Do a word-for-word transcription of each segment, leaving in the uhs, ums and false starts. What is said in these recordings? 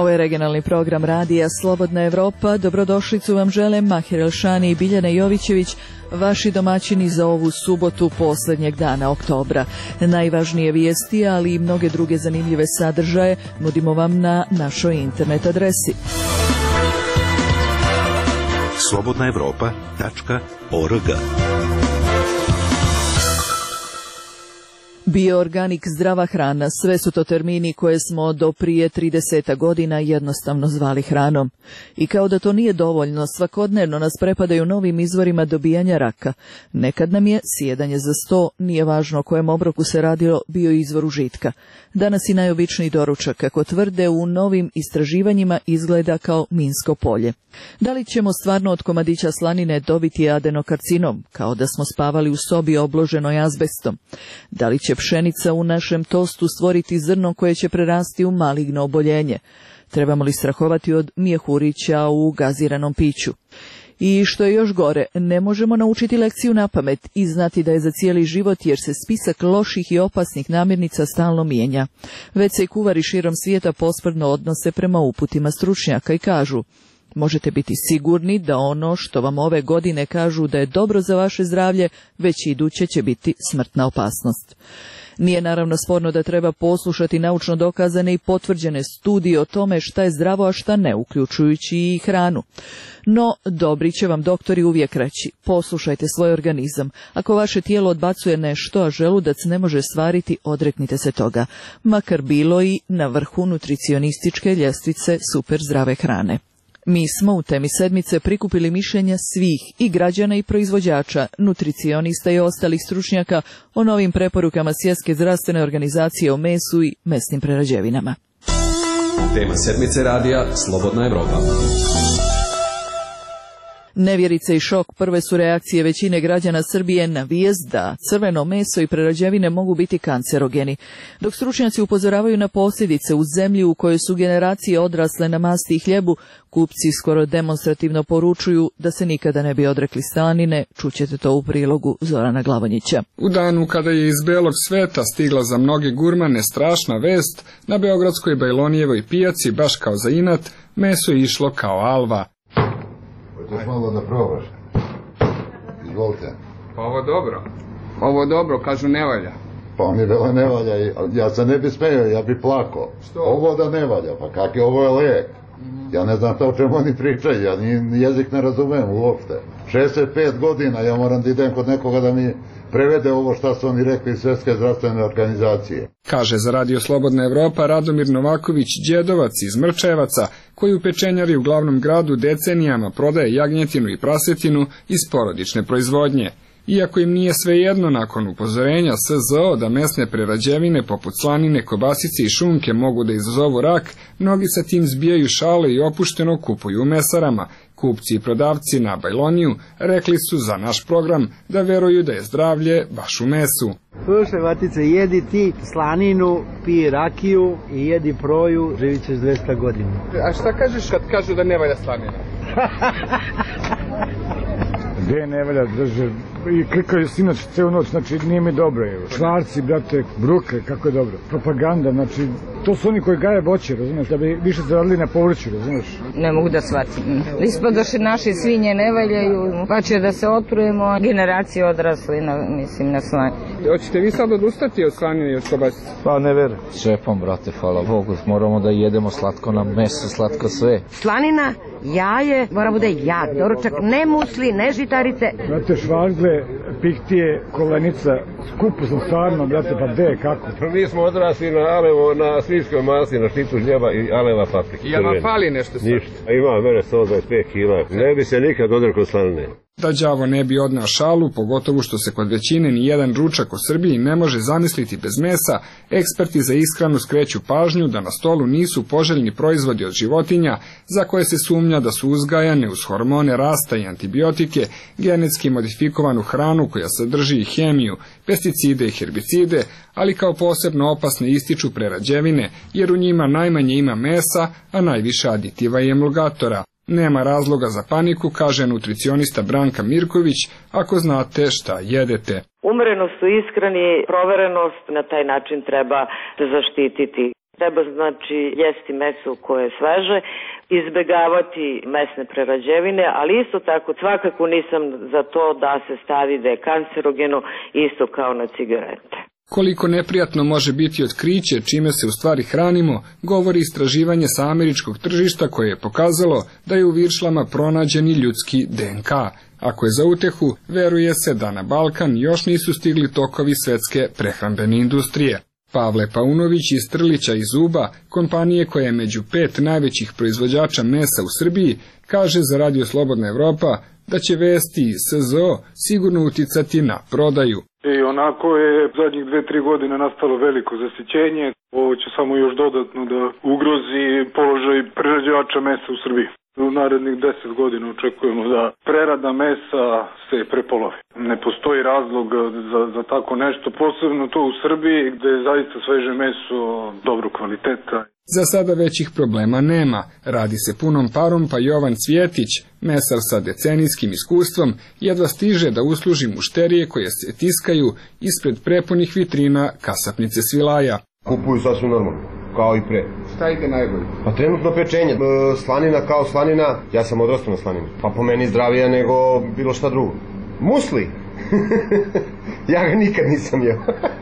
Ovo je regionalni program radija Slobodna Evropa. Dobrodošlicu vam žele Mahir Elšani i Biljana Jovićević, vaši domaćini za ovu subotu posljednjeg dana oktobra. Najvažnije vijesti, ali i mnoge druge zanimljive sadržaje nudimo vam na našoj internet adresi. slobodna evropa tačka org. Bioorganik, zdrava hrana, sve su to termini koje smo do prije trideset godina jednostavno zvali hranom. I kao da to nije dovoljno, svakodnevno nas prepadaju novim izvorima dobijanja raka. Nekad nam je sjedanje za sto, nije važno o kojem obroku se radilo, bio izvor užitka. Danas i najobičniji doručak, kako tvrde u novim istraživanjima, izgleda kao minsko polje. Da li ćemo stvarno od komadića slanine dobiti adenokarcinom, kao da smo spavali u sobi obloženoj azbestom? Da li će pšenica u našem tostu stvoriti zrno koje će prerasti u maligno oboljenje? Trebamo li strahovati od mjehurića u gaziranom piću? I što je još gore, ne možemo naučiti lekciju na pamet i znati da je za cijeli život, jer se spisak loših i opasnih namirnica stalno mijenja. Već se i kuvari širom svijeta posprdno odnose prema uputima stručnjaka i kažu: možete biti sigurni da ono što vam ove godine kažu da je dobro za vaše zdravlje, već iduće će biti smrtna opasnost. Nije naravno sporno da treba poslušati naučno dokazane i potvrđene studije o tome šta je zdravo, a šta ne, uključujući i hranu. No, dobri će vam doktori uvijek reći: poslušajte svoj organizam. Ako vaše tijelo odbacuje nešto, a želudac ne može stvariti, odreknite se toga. Makar bilo i na vrhu nutricionističke ljestvice super zdrave hrane. Mi smo u temi sedmice prikupili mišljenja svih, i građana i proizvođača, nutricionista i ostalih stručnjaka o novim preporukama Svjetske zdravstvene organizacije o mesu i mesnim prerađevinama. Tema sedmice radija Slobodna Evropa. Nevjerica i šok prve su reakcije većine građana Srbije na vijest da crveno meso i prerađevine mogu biti kancerogeni, dok stručnjaci upozoravaju na posljedice u zemlji u kojoj su generacije odrasle na masti i hljebu. Kupci skoro demonstrativno poručuju da se nikada ne bi odrekli slanine. Čućete to u prilogu Zorana Glavonjića. U danu kada je iz belog sveta stigla za mnoge gurmane strašna vest, na beogradskoj Bajlonijevoj pijaci, baš kao za inat, meso je išlo kao alva. Hoćeš malo da probaš? Izvolite. Pa ovo dobro. Ovo dobro, kažu ne valja. Pa mi vele ne valja, ja se ne bi smeo, ja bi plako. Što? Ovo da ne valja, pa kak je, ovo je lijek. Ja ne znam to o čemu oni pričaju, ja ni jezik ne razumem uopšte. šezdeset pet godina ja moram da idem kod nekoga da mi prevede ovo šta su oni rekli iz Svjetske zdravstvene organizacije. Kaže za Radio Slobodna Evropa Radomir Novaković, djedovac iz Mrčevaca, koji u pečenjari u glavnom gradu decenijama prodaje jagnjetinu i prasetinu iz porodične proizvodnje. Iako im nije svejedno nakon upozorenja S Z O da mesne prerađevine poput slanine, kobasice i šunke mogu da izazovu rak, mnogi sa tim zbijaju šale i opušteno kupuju u mesarama. Kupci i prodavci na Bajloniju rekli su za naš program da veruju da je zdravlje baš u mesu. Slušaj, Matice, jedi ti slaninu, piji rakiju i jedi proju, živit ćeš dvesta godina. A šta kažeš kad kažu da ne valja slanina? Gde ne valja, drže, i klikaju sinoć celu noć, znači nije mi dobro. Švarci, brate, bruke, kako je dobro. Propaganda, znači, to su oni koji gaje voće, razumiješ, da bi više zaradili na povrću, razumiješ. Ne mogu da shvatim. Ispadoše naše svinje ne valjaju, pa će da se otrujemo, generacije odrasli, na, mislim, na slanje. Hoćete vi sad odustati od slanine i od kobasice? Pa ne verujem. Šepom, brate, hvala Bogu, moramo da jedemo slatko na meso, slatko sve. Slanina, jaje, mora bude jak, doručak, ne musli, ne žitarice. Brate, švargle, piktije, kolenica, skupo sam stvarno, brate, pa gde, kako? Mi smo odrasli na alevo, na svinjskoj masi, na štitu hljeba i aleva paprike. I ja vam fali nešto sad? Ništa. Ima mene sto dvadeset pet kila. Ne bi se nikad odrekao slanine. Da đavo ne bi odneo šalu, pogotovo što se kod većine ni jedan ručak u Srbiji ne može zamisliti bez mesa, eksperti za ishranu skreću pažnju da na stolu nisu poželjni proizvodi od životinja za koje se sumnja da su uzgajane uz hormone rasta i antibiotike, genetski modifikovanu hranu koja sadrži i hemiju, pesticide i herbicide, ali kao posebno opasne ističu prerađevine, jer u njima najmanje ima mesa, a najviše aditiva i emulgatora. Nema razloga za paniku, kaže nutricionista Branka Mirković, ako znate šta jedete. Umerenost u ishrani, proverenost, na taj način treba se zaštititi. Treba znači jesti meso koje je sveže, izbegavati mesne prerađevine, ali isto tako svakako nisam za to da se stavi da je kancerogeno isto kao na cigarete. Koliko neprijatno može biti otkriće čime se u stvari hranimo, govori istraživanje sa američkog tržišta koje je pokazalo da je u viršlama pronađeni ljudski D N K. Ako je za utehu, veruje se da na Balkan još nisu stigli tokovi svetske prehrambene industrije. Pavle Paunović iz Trlića i Zuba, kompanije koja je među pet najvećih proizvođača mesa u Srbiji, kaže za Radio Slobodna Evropa da će vesti iz S Z O sigurno uticati na prodaju. I onako je zadnjih dve, tri godine nastalo veliko zasićenje. Ovo će samo još dodatno da ugrozi položaj prerađivača mesa u Srbiji. U narednih deset godina očekujemo da prerada mesa se prepolovi. Ne postoji razlog za, za tako nešto, posebno to u Srbiji gde je zaista sveže meso dobro kvaliteta. Za sada većih problema nema. Radi se punom parom, pa Jovan Cvjetić, mesar sa decenijskim iskustvom, jedva stiže da usluži mušterije koje se tiskaju ispred prepunih vitrina kasapnice Svilaja. Kupuju sasvim normalno, kao i pre. Šta ide najbolje? Pa trenutno pečenje. E, slanina kao slanina, ja sam odrastao na slanini. Pa po meni zdravija nego bilo šta drugo. Musli! Ja ga nikad nisam jeo.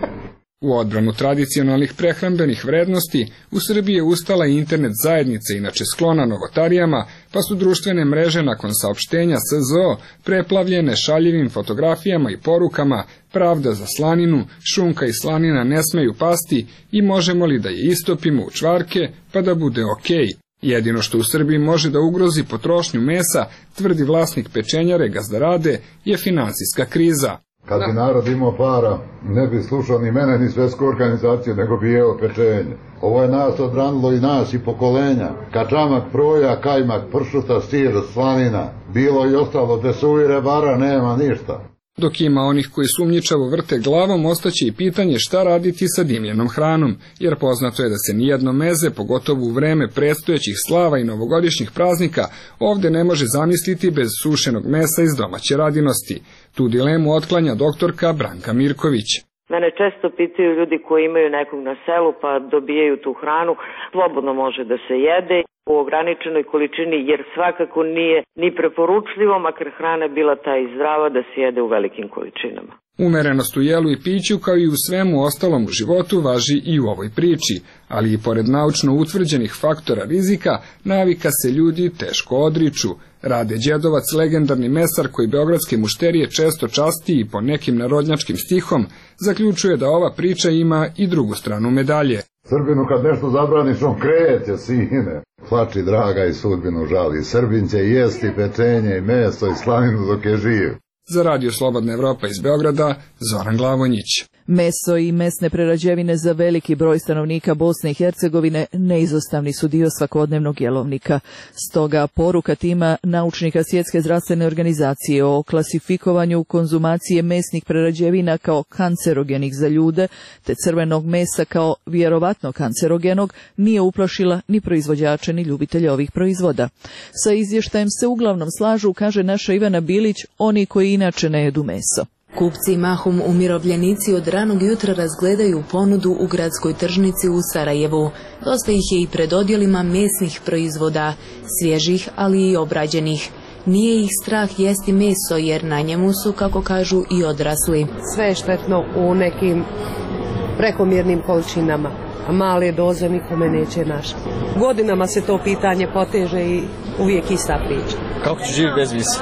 U odbranu tradicionalnih prehrambenih vrednosti, u Srbiji je ustala i internet zajednica, inače sklona novotarijama, pa su društvene mreže nakon saopštenja S Z O preplavljene šaljivim fotografijama i porukama pravda za slaninu, šunka i slanina ne smeju pasti i možemo li da je istopimo u čvarke pa da bude okej. Jedino što u Srbiji može da ugrozi potrošnju mesa, tvrdi vlasnik pečenjare Gazdarade, je finansijska kriza. Kad bi narod imao para, ne bi slušao ni mene, ni svetsku organizaciju, nego bi jeo pečenje. Ovo je nas odranilo i nas i pokolenja. Kačamak, proja, kajmak, pršuta, sir, slanina. Bilo i ostalo, bez suvire bara nema ništa. Dok ima onih koji sumnjičavo vrte glavom, ostaće i pitanje šta raditi sa dimljenom hranom, jer poznato je da se nijedno meze, pogotovo u vreme predstojećih slava i novogodišnjih praznika, ovde ne može zamisliti bez sušenog mesa iz domaće radinosti. Tu dilemu otklanja doktorka Branka Mirković. Mene često pitaju ljudi koji imaju nekog na selu pa dobijaju tu hranu, slobodno može da se jede u ograničenoj količini jer svakako nije ni preporučljivo, makar hrana bila ta i zdrava, da se jede u velikim količinama. Umerenost u jelu i piću kao i u svemu ostalom u životu važi i u ovoj priči, ali i pored naučno utvrđenih faktora rizika, navika se ljudi teško odriču. Rade Đedovac, legendarni mesar koji beogradske mušterije često časti i po nekim narodnjačkim stihom, zaključuje da ova priča ima i drugu stranu medalje. Srbinu kad nešto zabraniš, on kreće, sine. Plači draga i sudbinu žali. Srbin će jesti pečenje i meso i slaninu dok je živ. Za Radio Slobodna Evropa iz Beograda, Zoran Glavonjić. Meso i mesne prerađevine za veliki broj stanovnika Bosne i Hercegovine neizostavni su dio svakodnevnog jelovnika. Stoga poruka tima naučnika Svjetske zdravstvene organizacije o klasifikovanju konzumacije mesnih prerađevina kao kancerogenih za ljude te crvenog mesa kao vjerovatno kancerogenog nije uplašila ni proizvođače ni ljubitelje ovih proizvoda. Sa izvještajem se uglavnom slažu, kaže naša Ivana Bilić, oni koji inače ne jedu meso. Kupci, mahom umirovljenici, od ranog jutra razgledaju ponudu u gradskoj tržnici u Sarajevu. Dosta ih je i pred odjelima mesnih proizvoda, svježih ali i obrađenih. Nije ih strah jesti meso jer na njemu su, kako kažu, i odrasli. Sve je štetno u nekim prekomjernim količinama, a male doze nikome neće našati. Godinama se to pitanje poteže i uvijek ista priča. Kako ću živjeti bez mesa?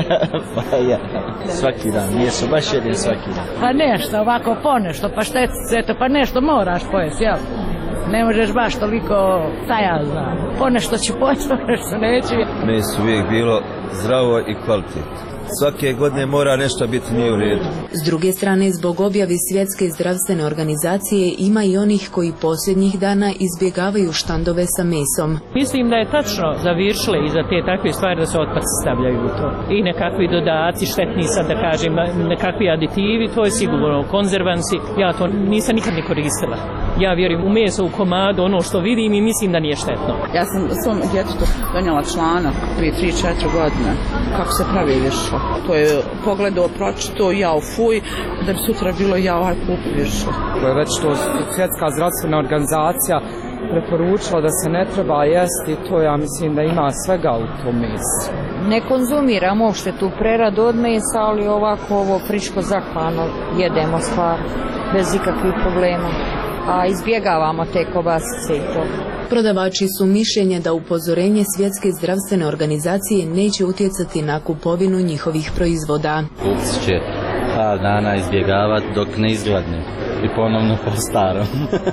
Pa ja, svaki dan, meso baš jedem svaki dan. Pa nešto, ovako ponešto, pa štetice, eto, pa nešto moraš pojesti, jel? Ne možeš baš toliko, šta ja znam, ponešto ću pojesti, ponešto neću. Meso uvijek bilo zdravo i kvalitetno. Svake godine mora nešto biti nije u redu. S druge strane, zbog objave Svjetske zdravstvene organizacije ima i onih koji posljednjih dana izbjegavaju štandove sa mesom. Mislim da je tačno za viršle i za te takve stvari da se otpaci stavljaju u to. I nekakvi dodaci, štetni sad da kažem, nekakvi aditivi, to je sigurno konzervansi. Ja to nisam nikad ne koristila. Ja vjerujem u meso, u komadu, ono što vidim i mislim da nije štetno. Ja sam svom djetetu donijela članak prije tri četiri godine kako se pravi viršle. mesa. To je pogledao, pročito, jao fuj, da bi sutra bilo jao aj kupi više. To je već to Svjetska zdravstvena organizacija preporučila da se ne treba jesti, to ja mislim da ima svega u tom mesu. Ne konzumiramo uopšte tu preradu od mesa, ali ovako ovo friško zaklano jedemo stvar bez ikakvih problema, a izbjegavamo te kobasice i to. Prodavači su mišljenja da upozorenje Svjetske zdravstvene organizacije neće utjecati na kupovinu njihovih proizvoda. Kupci će par dana izbjegavati dok ne izgladne i ponovno po starom.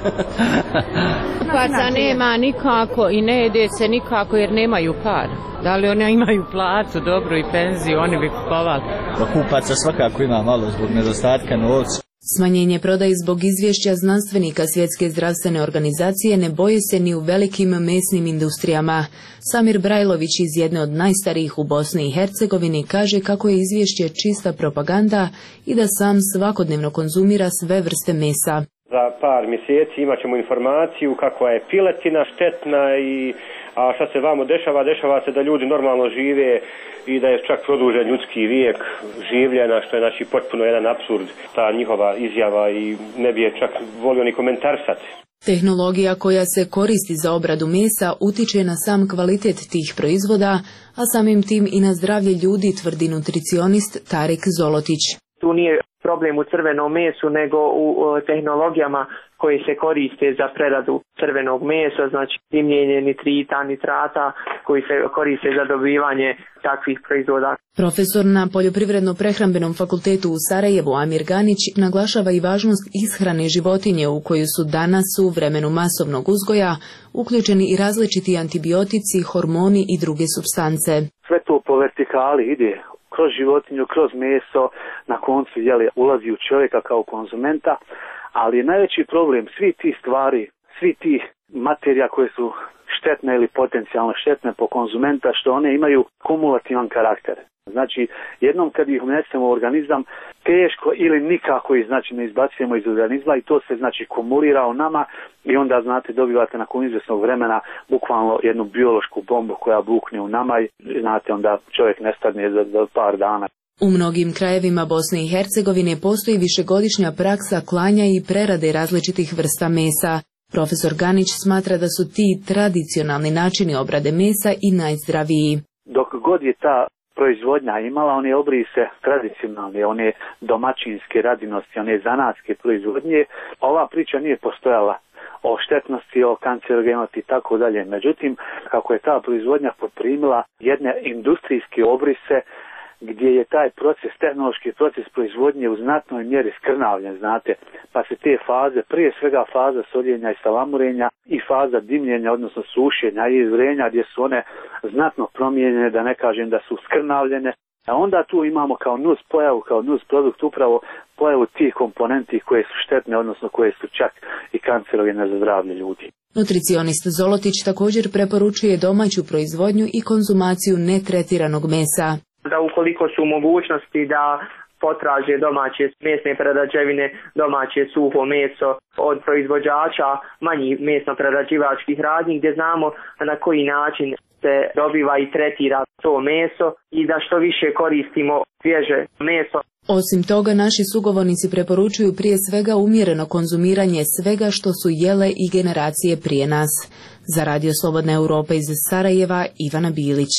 Kupaca nema nikako i ne jede se nikako jer nemaju par. Da li oni imaju platu, dobru i penziju, oni bi kupovali. Pa kupaca svakako ima malo zbog nedostatka novca. Smanjenje prodaje zbog izvješća znanstvenika Svjetske zdravstvene organizacije ne boje se ni u velikim mesnim industrijama. Samir Brajlović iz jedne od najstarijih u Bosni i Hercegovini kaže kako je izvješće čista propaganda i da sam svakodnevno konzumira sve vrste mesa. Za par mjeseci imat ćemo informaciju kakva je piletina štetna i a šta se vamo dešava, dešava se da ljudi normalno žive i da je čak produžen ljudski vijek življenja, što je znači potpuno jedan apsurd, ta njihova izjava i ne bi je čak volio ni komentarsati. Tehnologija koja se koristi za obradu mesa utiče na sam kvalitet tih proizvoda, a samim tim i na zdravlje ljudi, tvrdi nutricionist Tarik Zolotić. Tu nije problem u crvenom mesu, nego u tehnologijama koji se koriste za preradu crvenog mesa, znači dimljenje nitrita, nitrata koji se koriste za dobivanje takvih proizvoda. Profesor na Poljoprivredno-prehrambenom fakultetu u Sarajevu Amir Ganić naglašava i važnost ishrane životinje u koju su danas u vremenu masovnog uzgoja uključeni i različiti antibiotici, hormoni i druge supstance. Sve to po vertikali ide kroz životinju, kroz meso, na koncu jeli, ulazi u čovjeka kao konzumenta, ali je najveći problem svi ti stvari, svi ti materija koje su štetne ili potencijalno štetne po konzumenta, što one imaju kumulativan karakter. Znači, jednom kad ih unesemo u organizam, teško ili nikako ih znači, ne izbacujemo iz organizma i to se znači kumulira u nama i onda znate dobivate nakon izvjesnog vremena bukvalno jednu biološku bombu koja bukne u nama i znate onda čovjek nestane za, za par dana. U mnogim krajevima Bosne i Hercegovine postoji višegodišnja praksa klanja i prerade različitih vrsta mesa. Profesor Ganić smatra da su ti tradicionalni načini obrade mesa i najzdraviji. Dok god je ta proizvodnja imala, one obrise tradicionalne, one domaćinske radinosti, one zanatske proizvodnje, ova priča nije postojala o štetnosti, o kancerogenosti i tako dalje. Međutim, kako je ta proizvodnja poprimila jedne industrijske obrise, gdje je taj proces, tehnološki proces proizvodnje u znatnoj mjeri skrnavljen, znate, pa se te faze, prije svega faza soljenja i salamurenja i faza dimljenja, odnosno sušenja i izvrenja, gdje su one znatno promijenjene, da ne kažem da su skrnavljene, a onda tu imamo kao nus pojavu, kao nus produkt upravo pojavu tih komponenti koje su štetne, odnosno koje su čak i kancerogene za zdravlje ljudi. Nutricionist Zolotić također preporučuje domaću proizvodnju i konzumaciju netretiranog mesa. Da ukoliko su mogućnosti da potraže domaće mesne prerađevine, domaće suho meso od proizvođača manjih mesno-prerađivačkih radnji gdje znamo na koji način se dobiva i tretira to meso i da što više koristimo svježe meso. Osim toga, naši sugovornici preporučuju prije svega umjereno konzumiranje svega što su jele i generacije prije nas. Za Radio Slobodna Europa iz Sarajeva, Ivana Bilić.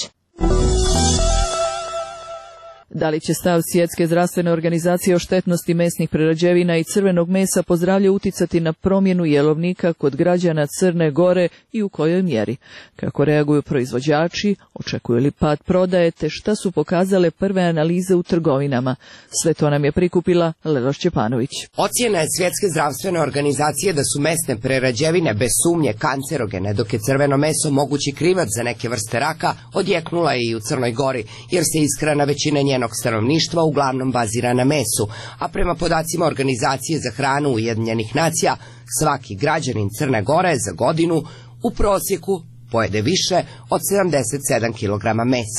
Da li će stav Svjetske zdravstvene organizacije o štetnosti mesnih prerađevina i crvenog mesa po zdravlje uticati na promjenu jelovnika kod građana Crne Gore i u kojoj mjeri? Kako reaguju proizvođači, očekuju li pad prodaje, te šta su pokazale prve analize u trgovinama? Sve to nam je prikupila Lelo Šćepanović. Ocjena je Svjetske zdravstvene organizacije da su mesne prerađevine bez sumnje kancerogene, dok je crveno meso mogući krivac za neke vrste raka, odjeknula je i u Crnoj Gori, jer se ishrana većine njenog stanovništva uglavnom bazira na mesu, a prema podacima Organizacije za hranu Ujedinjenih nacija, svaki građanin Crne Gore za godinu u prosjeku pojede više od sedamdeset sedam kilograma mesa.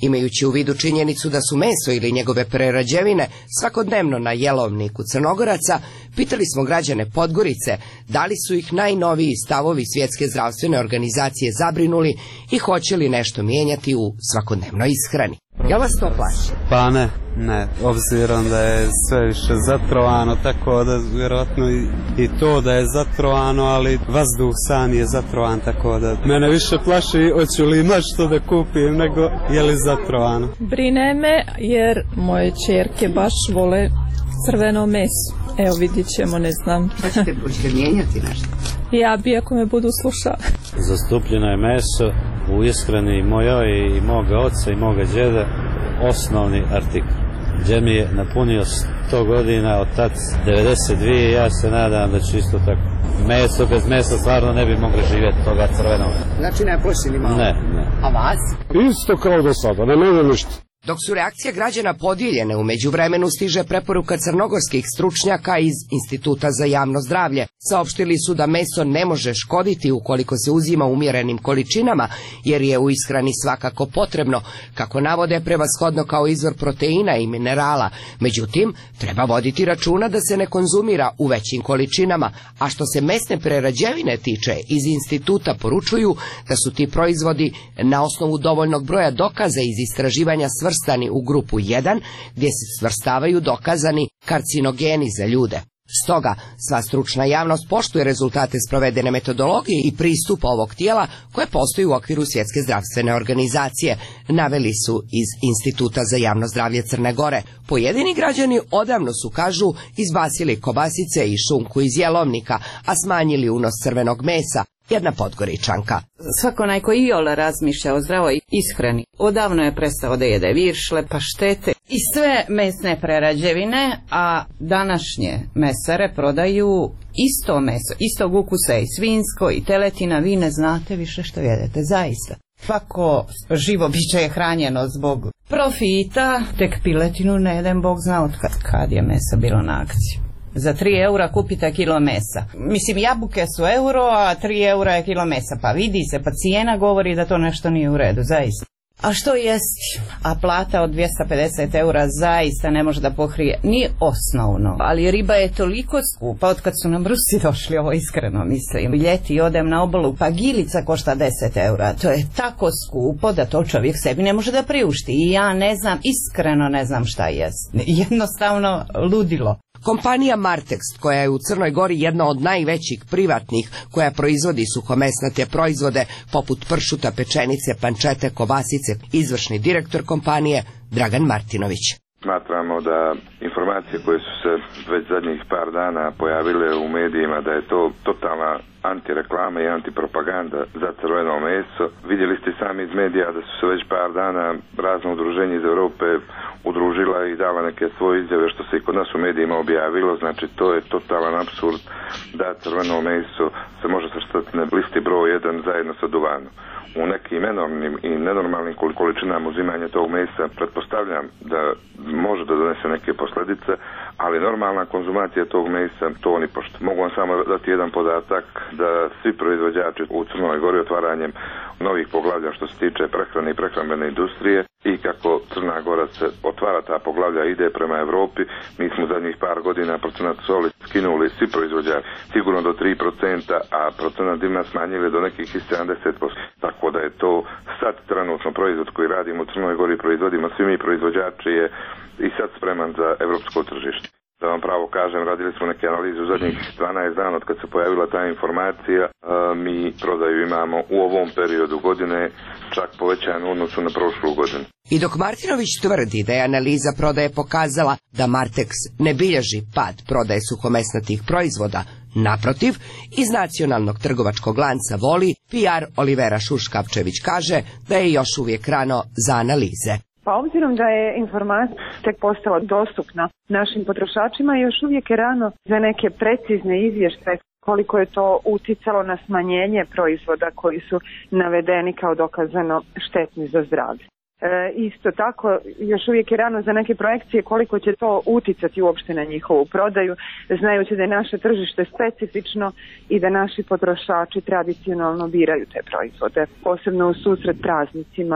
Imajući u vidu činjenicu da su meso ili njegove prerađevine svakodnevno na jelovniku Crnogoraca, pitali smo građane Podgorice da li su ih najnoviji stavovi Svjetske zdravstvene organizacije zabrinuli i hoće li nešto mijenjati u svakodnevnoj ishrani. Jel vas to plaši? Pa ne, ne, obzirom da je sve više zatrovano, tako da vjerojatno i, i to da je zatrovano, ali vazduh sam je zatrovan, tako da mene više plaši hoću li imati što da kupim nego je li zatrovano. Brine me jer moje ćerke baš vole crveno meso. Evo vidjet ćemo, ne znam. Hoćete mijenjati nešto? Ja bi ako me budu slušali. Zastupljeno je meso u ishrani mojoj i moga oca i moga djeda osnovni artikl. Gdje mi je napunio sto godina od tad devedeset dvije i ja se nadam da će isto tako. Meso, bez mesa stvarno ne bi mogli živjeti toga crvenog. Znači ne plaši ni malo? Ne, ne. A vas? Isto kao do sada, ne menja ništa. Dok su reakcije građana podijeljene, u međuvremenu stiže preporuka crnogorskih stručnjaka iz Instituta za javno zdravlje. Saopštili su da meso ne može škoditi ukoliko se uzima u umjerenim količinama, jer je u ishrani svakako potrebno, kako navode, prevashodno kao izvor proteina i minerala. Međutim, treba voditi računa da se ne konzumira u većim količinama, a što se mesne prerađevine tiče, iz instituta poručuju da su ti proizvodi na osnovu dovoljnog broja dokaza iz istraživanja svrstani u grupu jedan, gdje se svrstavaju dokazani karcinogeni za ljude. Stoga, sva stručna javnost poštuje rezultate sprovedene metodologije i pristupa ovog tijela koje postoji u okviru Svjetske zdravstvene organizacije, naveli su iz Instituta za javno zdravlje Crne Gore. Pojedini građani odavno su, kažu, izbacili kobasice i šunku iz jelovnika, a smanjili unos crvenog mesa. Jedna Podgoričanka. Svako onaj koji iole razmišlja o zdravoj ishrani odavno je prestao da jede viršle, paštete i sve mesne prerađevine, a današnje mesare prodaju isto meso, istog ukusa i svinjsko i teletina, vi ne znate više što jedete, zaista. Svako živo biće je hranjeno zbog profita, tek piletinu ne jedem, Bog zna od kad, kad je meso bilo na akciju. Za tri eura kupite kilo mesa. Mislim, jabuke su euro, a tri eura je kilo mesa. Pa vidi se, pa cijena govori da to nešto nije u redu, zaista. A što jest? A plata od dvjesto pedeset eura zaista ne može da pokrije ni osnovno. Ali riba je toliko skupa od kad su nam Rusi došli, ovo iskreno mislim. Ljeti odem na obalu, pa gilica košta deset eura. To je tako skupo da to čovjek sebi ne može da priušti. I ja ne znam, iskreno ne znam šta jest. Jednostavno ludilo. Kompanija Martext, koja je u Crnoj Gori jedna od najvećih privatnih, koja proizvodi suhomesnate proizvode poput pršuta, pečenice, pančete, kobasice, izvršni direktor kompanije Dragan Martinović. Smatramo da informacije koje su se već zadnjih par dana pojavile u medijima da je to totalna antireklama i antipropaganda za crveno meso. Vidjeli ste sami iz medija da su se već par dana razno udruženje iz Europe udružila i dala neke svoje izjave što se i kod nas u medijima objavilo. Znači to je totalan apsurd da crveno meso se može svrstati na listi broj jedan zajedno sa duvanom. U nekim enormnim i nenormalnim količinama uzimanja tog mesa pretpostavljam da može da donese neke posljedice, ali normalna konzumacija tog mesa to ni pošto. Mogu vam samo dati jedan podatak da svi proizvođači u Crnoj Gori otvaranjem novih poglavlja što se tiče prehrane i prehrambene industrije i kako Crna Gora se otvara ta poglavlja ide prema Europi, mi smo zadnjih par godina procenat soli skinuli svi proizvođači sigurno do tri procenta, a procenat dimna smanjili do nekih sedamdeset posto. Tako da je to sad trenutno proizvod koji radimo u Crnoj Gori, proizvodimo svi mi proizvođači je i sad spreman za evropsko tržište. Da vam pravo kažem, radili smo neke analize u zadnjih dvanaest dana od kad se pojavila ta informacija. Mi prodaju imamo u ovom periodu godine čak povećanu u odnosu na prošlu godinu. I dok Martinović tvrdi da je analiza prodaje pokazala da Martex ne bilježi pad prodaje suhomesnatih proizvoda, naprotiv, iz nacionalnog trgovačkog lanca Voli, P R Olivera Šuškavčević kaže da je još uvijek rano za analize. Pa obzirom da je informacija tek postala dostupna našim potrošačima, još uvijek je rano za neke precizne izvještaje koliko je to uticalo na smanjenje proizvoda koji su navedeni kao dokazano štetni za zdravlje. E, isto tako, još uvijek je rano za neke projekcije koliko će to uticati uopšte na njihovu prodaju, znajući da je naše tržište specifično i da naši potrošači tradicionalno biraju te proizvode, posebno u susret praznicima.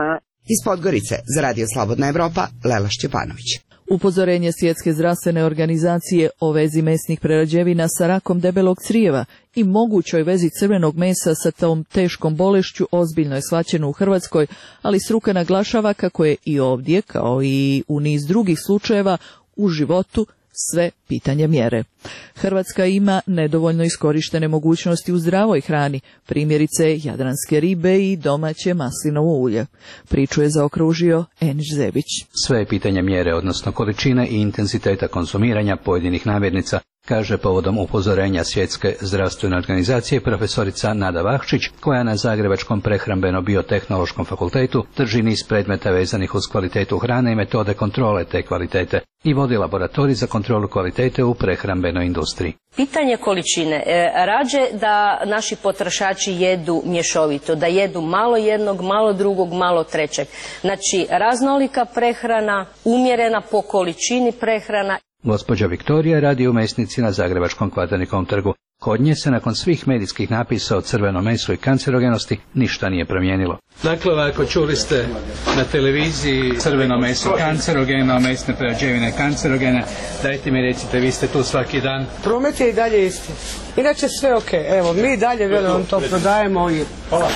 Iz Podgorice za Radio Slobodna Evropa, Lela Šćepanović. Upozorenje Svjetske zdravstvene organizacije o vezi mesnih prerađevina sa rakom debelog crijeva i mogućoj vezi crvenog mesa sa tom teškom bolešću ozbiljno je shvaćeno u Hrvatskoj, ali struka naglašava kako je i ovdje, kao i u niz drugih slučajeva u životu, sve pitanje mjere. Hrvatska ima nedovoljno iskorištene mogućnosti u zdravoj hrani, primjerice jadranske ribe i domaće maslinovo ulje. Priču je zaokružio Eniš Zebić. Sve je pitanje mjere, odnosno količine i intenziteta konzumiranja pojedinih namirnica, kaže povodom upozorenja Svjetske zdravstvene organizacije profesorica Nada Vahčić, koja na Zagrebačkom prehrambeno-biotehnološkom fakultetu drži niz predmeta vezanih uz kvalitetu hrane i metode kontrole te kvalitete i vodi laboratorij za kontrolu kvalitete u prehrambenoj industriji. Pitanje količine. E, rađe da naši potrošači jedu mješovito, da jedu malo jednog, malo drugog, malo trećeg. Znači, raznolika prehrana, umjerena po količini prehrana. Gospođa Viktorija radi u mesnici na Zagrebačkom Kvaternikovom trgu. Kod nje se nakon svih medijskih napisa o crvenom mesu i kancerogenosti ništa nije promijenilo. Dakle, ovako, čuli ste na televiziji crveno meso kancerogeno, mesne prerađevine kancerogene. Dajte mi recite, vi ste tu svaki dan. Promet je i dalje isti. Inače sve ok. Evo, mi dalje vjerujem to prodajemo i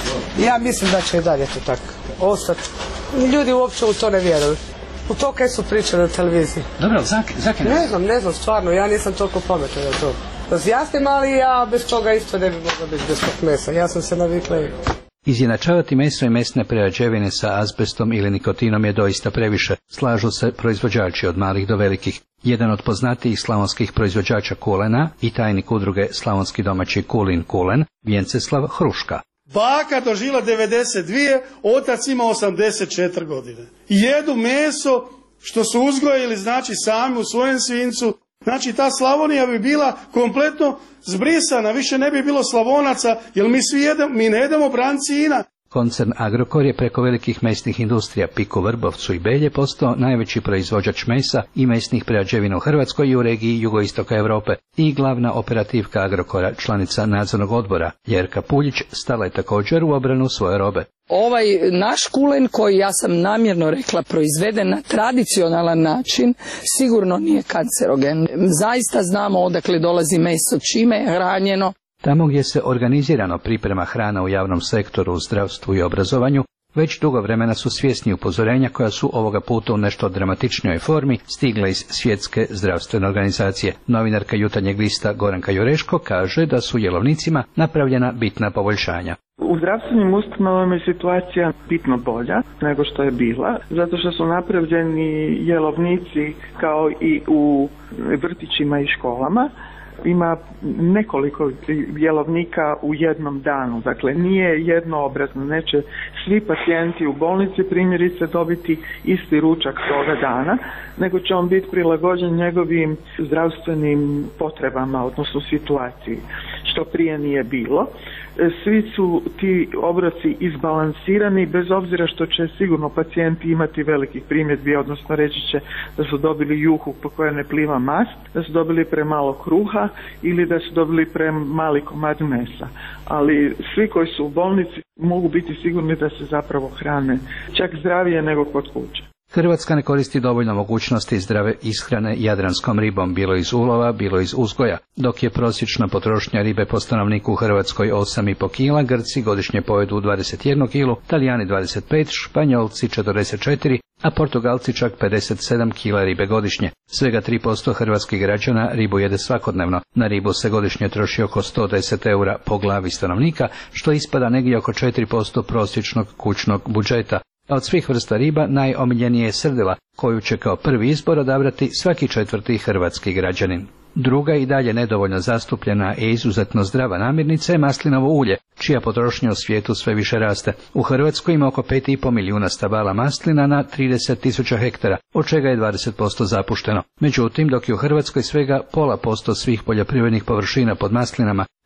ja mislim da će i dalje to tako ostati. Ljudi uopće u to ne vjeruju. U to kaj su pričali na televiziji. Dobro, zake, zake ne znam, ne znam, stvarno, ja nisam toliko pametan na to. Razjasnim, ali ja bez toga isto ne bi mogla biti bez tog mesa. Ja sam se navikla i... Izjednačavati meso i mesne prerađevine sa azbestom ili nikotinom je doista previše, slažu se proizvođači od malih do velikih. Jedan od poznatijih slavonskih proizvođača kulena i tajnik udruge Slavonski domaći kulin kulen, Vjenceslav Hruška. Baka dožila devedeset dvije, otac ima osamdeset četiri godine. Jedu meso što su uzgojili, znači sami u svojem svincu. Znači ta Slavonija bi bila kompletno zbrisana, više ne bi bilo Slavonaca, jer mi svi jedemo, mi ne jedemo brancina. Koncern Agrokor je preko velikih mesnih industrija Piku, Vrbovcu i Belje postao najveći proizvođač mesa i mesnih prerađevina u Hrvatskoj i u regiji jugoistoka Europe i glavna operativka Agrokora, članica nadzornog odbora Jerka Puljić, stala je također u obranu svoje robe. Ovaj naš kulen koji, ja sam namjerno rekla, proizveden na tradicionalan način, sigurno nije kancerogen. Zaista znamo odakle dolazi meso, čime je hranjeno. Tamo gdje se organizirano priprema hrana u javnom sektoru, u zdravstvu i obrazovanju, već dugo vremena su svjesni upozorenja koja su ovoga puta u nešto dramatičnijoj formi stigla iz Svjetske zdravstvene organizacije. Novinarka Jutarnjeg lista Goranka Jureško kaže da su jelovnicima napravljena bitna poboljšanja. U zdravstvenim ustanovama je situacija bitno bolja nego što je bila, zato što su napravljeni jelovnici kao i u vrtićima i školama. Ima nekoliko jelovnika u jednom danu, dakle nije jednoobrazno, neće svi pacijenti u bolnici primjerice dobiti isti ručak toga dana, nego će on biti prilagođen njegovim zdravstvenim potrebama, odnosno situaciji, što prije nije bilo. Svi su ti obroci izbalansirani, bez obzira što će sigurno pacijenti imati velikih primjedbi, odnosno reći će da su dobili juhu po kojoj ne pliva mast, da su dobili premalo kruha ili da su dobili premali komad mesa. Ali svi koji su u bolnici mogu biti sigurni da se zapravo hrane čak zdravije nego kod kuće. Hrvatska ne koristi dovoljno mogućnosti zdrave ishrane jadranskom ribom, bilo iz ulova, bilo iz uzgoja, dok je prosječna potrošnja ribe po stanovniku u Hrvatskoj osam i pol kila, Grci godišnje pojedu dvadeset jednu kilu, Talijani dvadeset pet, Španjolci četrdeset četiri, a Portugalci čak pedeset sedam kila ribe godišnje. Svega tri posto hrvatskih građana ribu jede svakodnevno. Na ribu se godišnje troši oko sto deset eura po glavi stanovnika, što ispada negdje oko četiri posto prosječnog kućnog budžeta. A od svih vrsta riba najomiljenije je srdela, koju će kao prvi izbor odabrati svaki četvrti hrvatski građanin. Druga i dalje nedovoljno zastupljena i izuzetno zdrava namirnica je maslinovo ulje, čija potrošnja u svijetu sve više raste. U Hrvatskoj ima oko pet i pol milijuna stabala maslina na trideset tisuća hektara, od čega je dvadeset posto zapušteno. Međutim, dok je u Hrvatskoj svega pola posto svih poljoprivrednih površina pod maslinama,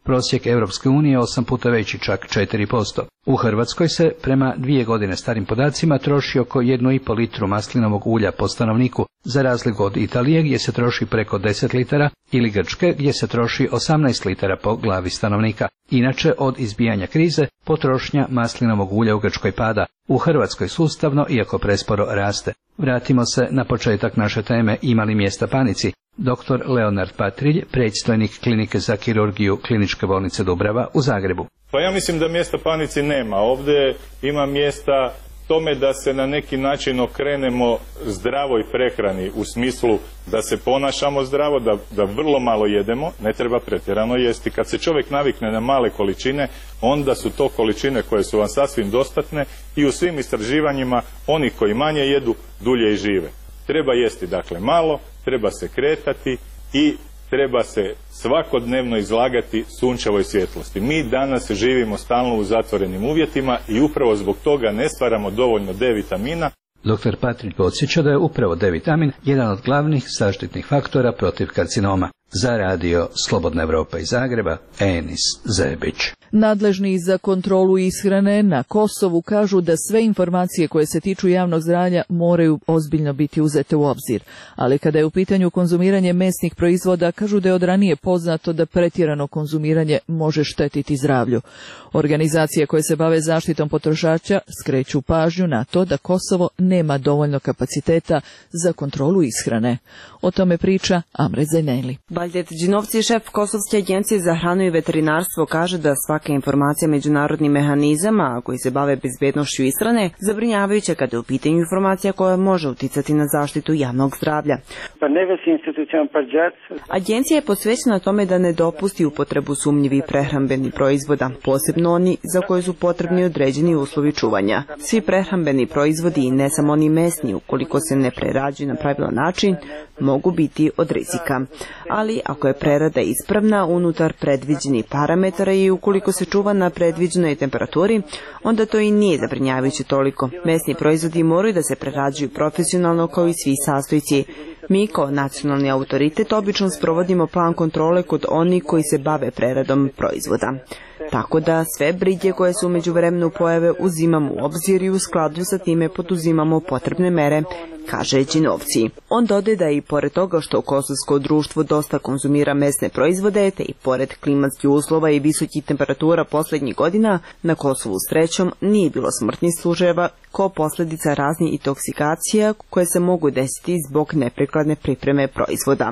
Prosjek Europske unije je osam puta veći, čak četiri posto. U Hrvatskoj se prema dvije godine starim podacima troši oko jednu i pol litru maslinovog ulja po stanovniku, za razliku od Italije gdje se troši preko deset litara ili Grčke gdje se troši osamnaest litara po glavi stanovnika. Inače, od izbijanja krize, potrošnja maslinovog ulja u Grčkoj pada, u Hrvatskoj sustavno, iako presporo, raste. Vratimo se na početak naše teme, ima li mjesta panici? Doktor Leonard Patrilj, predstojnik klinike za kirurgiju Kliničke bolnice Dubrava u Zagrebu. Pa ja mislim da mjesta panici nema. Ovdje ima mjesta tome da se na neki način okrenemo zdravoj prehrani, u smislu da se ponašamo zdravo, da, da vrlo malo jedemo, ne treba pretjerano jesti. Kad se čovjek navikne na male količine, onda su to količine koje su vam sasvim dostatne i u svim istraživanjima oni koji manje jedu dulje i žive. Treba jesti dakle malo, treba se kretati i treba se svakodnevno izlagati sunčevoj svjetlosti. Mi danas živimo stalno u zatvorenim uvjetima i upravo zbog toga ne stvaramo dovoljno D vitamina. Doktor Patrilj podsjeća da je upravo D vitamin jedan od glavnih zaštitnih faktora protiv karcinoma. Za radio Slobodna Evropa iz Zagreba, Enis Zebić. Nadležni za kontrolu ishrane na Kosovu kažu da sve informacije koje se tiču javnog zdravlja moraju ozbiljno biti uzete u obzir. Ali kada je u pitanju konzumiranje mesnih proizvoda, kažu da je od ranije poznato da pretjerano konzumiranje može štetiti zdravlju. Organizacije koje se bave zaštitom potrošača skreću pažnju na to da Kosovo nema dovoljno kapaciteta za kontrolu ishrane. O tome priča Amre Zajneli. Baldet Đinovci, šef Kosovske agencije za hranu i veterinarstvo, kaže da svaka informacija međunarodnim mehanizama koji se bave bezbednošću ishrane zabrinjavajuća kada je u pitanju informacija koja može uticati na zaštitu javnog zdravlja. Agencija je posvećena tome da ne dopusti upotrebu sumnjivih prehrambenih proizvoda, posebno oni za koje su potrebni određeni uslovi čuvanja. Svi prehrambeni proizvodi, ne samo oni mesni, ukoliko se ne prerađuju na pravilan način, mogu biti od rizika. Ali ako je prerada ispravna unutar predviđenih parametara i ukoliko se čuva na predviđenoj temperaturi, onda to i nije zabrinjavajuće toliko. Mesni proizvodi moraju da se prerađuju profesionalno kao i svi sastojci. Mi kao nacionalni autoritet obično sprovodimo plan kontrole kod onih koji se bave preradom proizvoda. Tako da sve brige koje se u međuvremenu pojave uzimamo u obzir i u skladu sa time poduzimamo potrebne mere, kaže Đinovci. On dodaje da i pored toga što kosovsko društvo dosta konzumira mesne proizvode, te i pored klimatskih uslova i visokih temperatura poslednjih godina, na Kosovu srećom nije bilo smrtnih slučajeva kao posljedica raznih intoksikacija koje se mogu desiti zbog neprikladne pripreme proizvoda.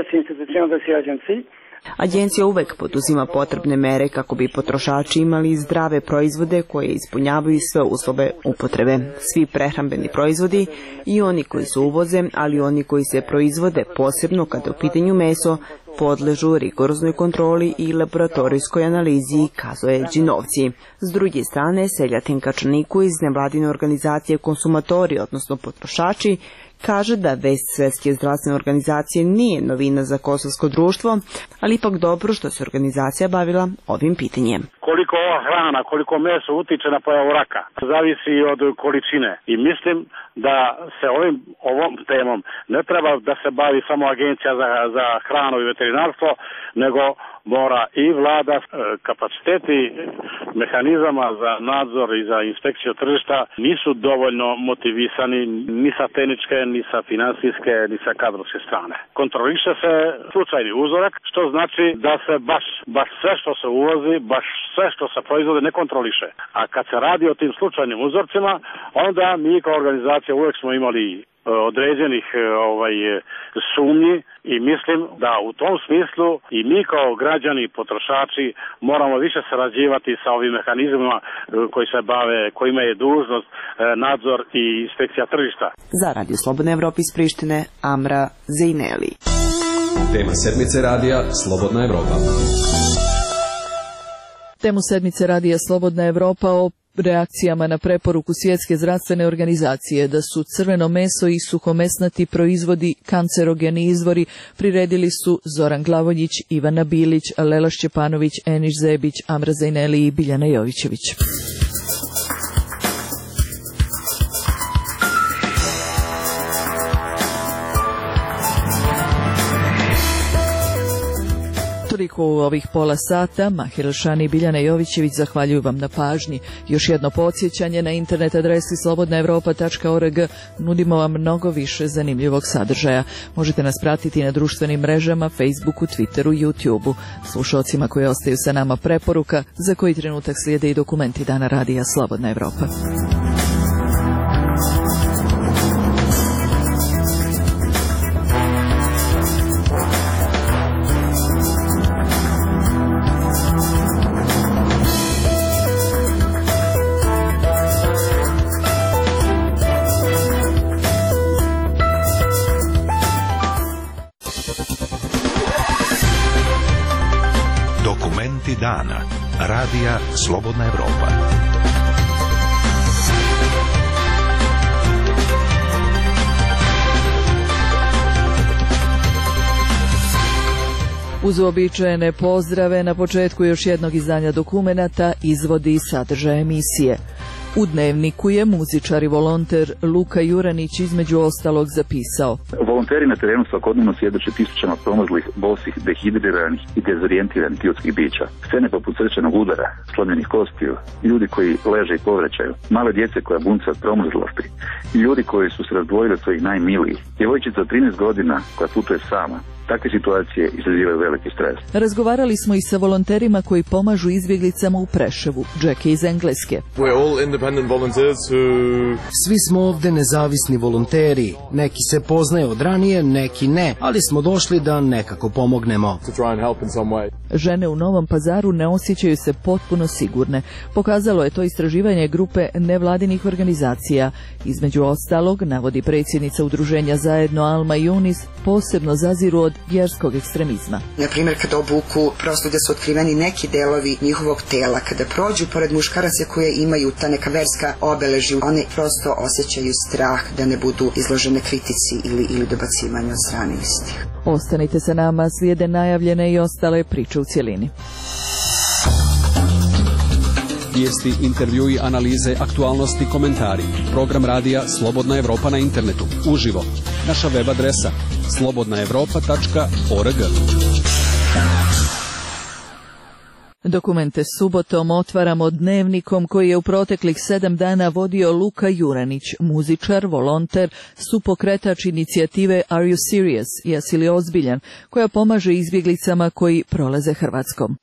Agencija uvek poduzima potrebne mere kako bi potrošači imali zdrave proizvode koje ispunjavaju sve uslove upotrebe. Svi prehrambeni proizvodi i oni koji se uvoze, ali i oni koji se proizvode, posebno kada je u pitanju meso, podležu rigoroznoj kontroli i laboratorijskoj analizi, kazuje Đinovci. S druge strane, Seljatin Kačaniku iz nevladine organizacije Konsumatori, odnosno potrošači, kaže da vest Svjetske zdravstvene organizacije nije novina za kosovsko društvo, ali ipak dobro što se organizacija bavila ovim pitanjem. Koliko ova hrana, koliko meso utiče na pojavu raka, zavisi od količine. I mislim da se ovim, ovom temom ne treba da se bavi samo agencija za, za hranu i veterinarstvo, nego mora i vlada. Kapaciteti mehanizama za nadzor i za inspekciju tržišta nisu dovoljno motivisani ni sa tehničke, ni sa finansijske, ni sa kadrovske strane. Kontroliše se slučajni uzorak, što znači da se baš, baš sve što se uvozi, baš sve što se proizvode ne kontroliše. A kad se radi o tim slučajnim uzorcima, onda mi kao organizacija uvijek smo imali određenih ovaj, sumnji i mislim da u tom smislu i mi kao građani i potrošači moramo više sarađivati sa ovim mehanizmima koji se bave, kojima je dužnost nadzor i inspekcija tržišta. Za Radio Slobodna Evropa iz Prištine, Amra Zejneli. Tema sedmice radija Slobodna Evropa. Temu sedmice radija Slobodna Evropa o reakcijama na preporuku Svjetske zdravstvene organizacije da su crveno meso i suhomesnati proizvodi kancerogeni izvori priredili su Zoran Glavoljić, Ivana Bilić, Lela Šćepanović, Eniš Zebić, Amra Zajneli i Biljana Jovićević. toliko u ovih pola sata. Mahir Elšani i Biljana Jovićević zahvaljuju vam na pažnji. Još jedno podsjećanje, na internet adresi slobodna europa tačka org nudimo vam mnogo više zanimljivog sadržaja. Možete nas pratiti na društvenim mrežama, Facebooku, Twitteru, YouTubeu. Slušalcima koji ostaju sa nama preporuka, za koji trenutak slijede i dokumenti Dana radija Slobodna Evropa. Dokumenti dana. Radija Slobodna Evropa. Uz uobičajene pozdrave na početku još jednog izdanja dokumenata, izvodi i sadržaja emisije. U Dnevniku je muzičar i volonter Luka Juranić između ostalog zapisao: Volonteri na terenu svakodnevno svjedoče tisućama promrzlih, bosih, dehidriranih i dezorijentiranih ljudskih bića. Scene poput srčanog udara, slomljenih kostiju, ljudi koji leže i povraćaju, male djece koja bunca od promrzlosti, ljudi koji su se razdvojili od svojih najmilijih, djevojčica od trinaest godina koja putuje sama. Takve situacije izazivaju veliki stres. Razgovarali smo i sa volonterima koji pomažu izbjeglicama u Preševu. Jackie iz Engleske. Svi smo ovdje nezavisni volonteri. Neki se poznaju od ranije, neki ne, ali smo došli da nekako pomognemo. Žene u Novom Pazaru ne osjećaju se potpuno sigurne. Pokazalo je to istraživanje grupe nevladinih organizacija. Između ostalog, navodi predsjednica udruženja Zajedno Alma i Unis, posebno zaziru od vjerskog ekstremizma. Na primjer, kada obuku prosto da su otkriveni neki delovi njihovog tela, kada prođu pored muškaraca koje imaju ta neka verska obeležja, oni prosto osjećaju strah da ne budu izložene kritici ili, ili dobacivanju od strane istih. Ostanite sa nama, slijede najavljene i ostale priče u cjelini. Vijesti, intervjui, analize, aktualnosti, komentari. Program radija Slobodna Evropa na internetu. Uživo. Naša web adresa slobodna europa tačka org. Dokumente subotom otvaramo Dnevnikom koji je u proteklih sedam dana vodio Luka Juranić, muzičar, volonter, supokretač inicijative Are You Serious? Jesi li ozbiljan? Koja pomaže izbjeglicama koji prolaze Hrvatskom.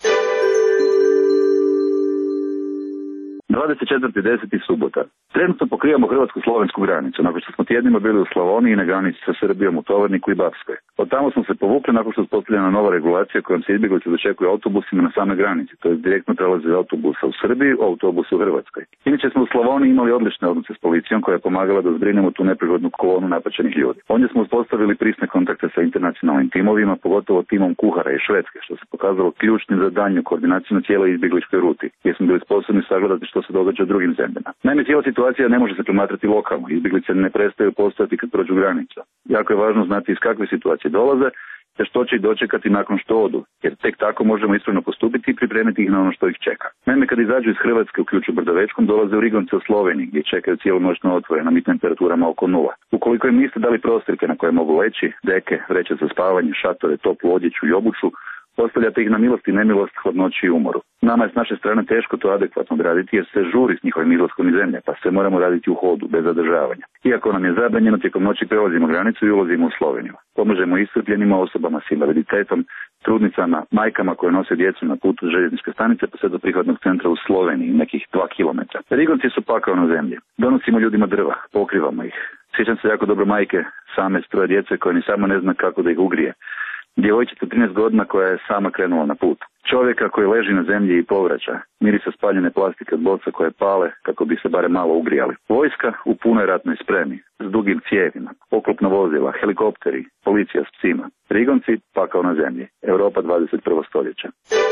dvadeset četvrti deseti subota. Trenutno pokrivamo hrvatsko-slovensku granicu, nakon što smo tjednima bili u Slavoniji na granici sa Srbijom u Tovarniku i Bapskoj. Od tamo smo se povukli nakon što je uspostavljena nova regulacija kojom se izbjeglice dočekuju autobusima na same granici, to je direktno prelaze autobusa u Srbiji, autobusa u Hrvatskoj. Inače smo u Slavoniji imali odlične odnose s policijom koja je pomagala da zbrinemo tu neprirodnu kolonu napaćenih ljudi. Ondje smo uspostavili prisne kontakte sa internacionalnim timovima, pogotovo timom kuhara iz Švedske, što se pokazalo ključnim za daljnju koordinaciju na cijeloj izbjegličkoj ruti, gdje smo bili sposobni sagledati što se događa u drugim zemljama. Naime, cijela situacija ne može se promatrati lokalno. Izbjeglice ne prestaju postojati kad prođu granicu. Jako je važno znati iz kakve situacije dolaze, te što će ih dočekati nakon što odu, jer tek tako možemo ispravno postupiti i pripremiti ih na ono što ih čeka. Naime, kad izađu iz Hrvatske u ključu Brdovečkom, dolaze u Rigonce u Sloveniji, gdje čekaju cijelo-noćno otvore na temperaturama oko nula. Ukoliko im niste dali prostorke na koje mogu leći, deke, vreće za spavanje, šatore, toplu odjeću i obuću, ostavljate ih na milost i nemilost, hladnoći i umoru. Nama je s naše strane teško to adekvatno odraditi jer se žuri s njihovim izlaskom iz zemlje, pa sve moramo raditi u hodu, bez zadržavanja. Iako nam je zabranjeno, tijekom noći prelazimo granicu i ulazimo u Sloveniju. Pomažemo iscrpljenima, osobama s invaliditetom, trudnicama, majkama koje nose djecu na putu željezničke stanice pa sve do prihvatnog centra u Sloveniji, nekih dva kilometra. Rigonci su pakao na zemlji. Donosimo ljudima drva, pokrivamo ih. Sjećam se jako dobro majke same s troje djece koja ni sama ne zna kako da ih ugrije. Djevojčica trinaest godina koja je sama krenula na put. Čovjeka koji leži na zemlji i povraća. Mirisa spaljene plastike od boca koje pale kako bi se bare malo ugrijali. Vojska u punoj ratnoj spremi, s dugim cijevima, oklopna vozila, helikopteri, policija s psima. Rigonci pakao na zemlji. Europa dvadeset prvo stoljeća.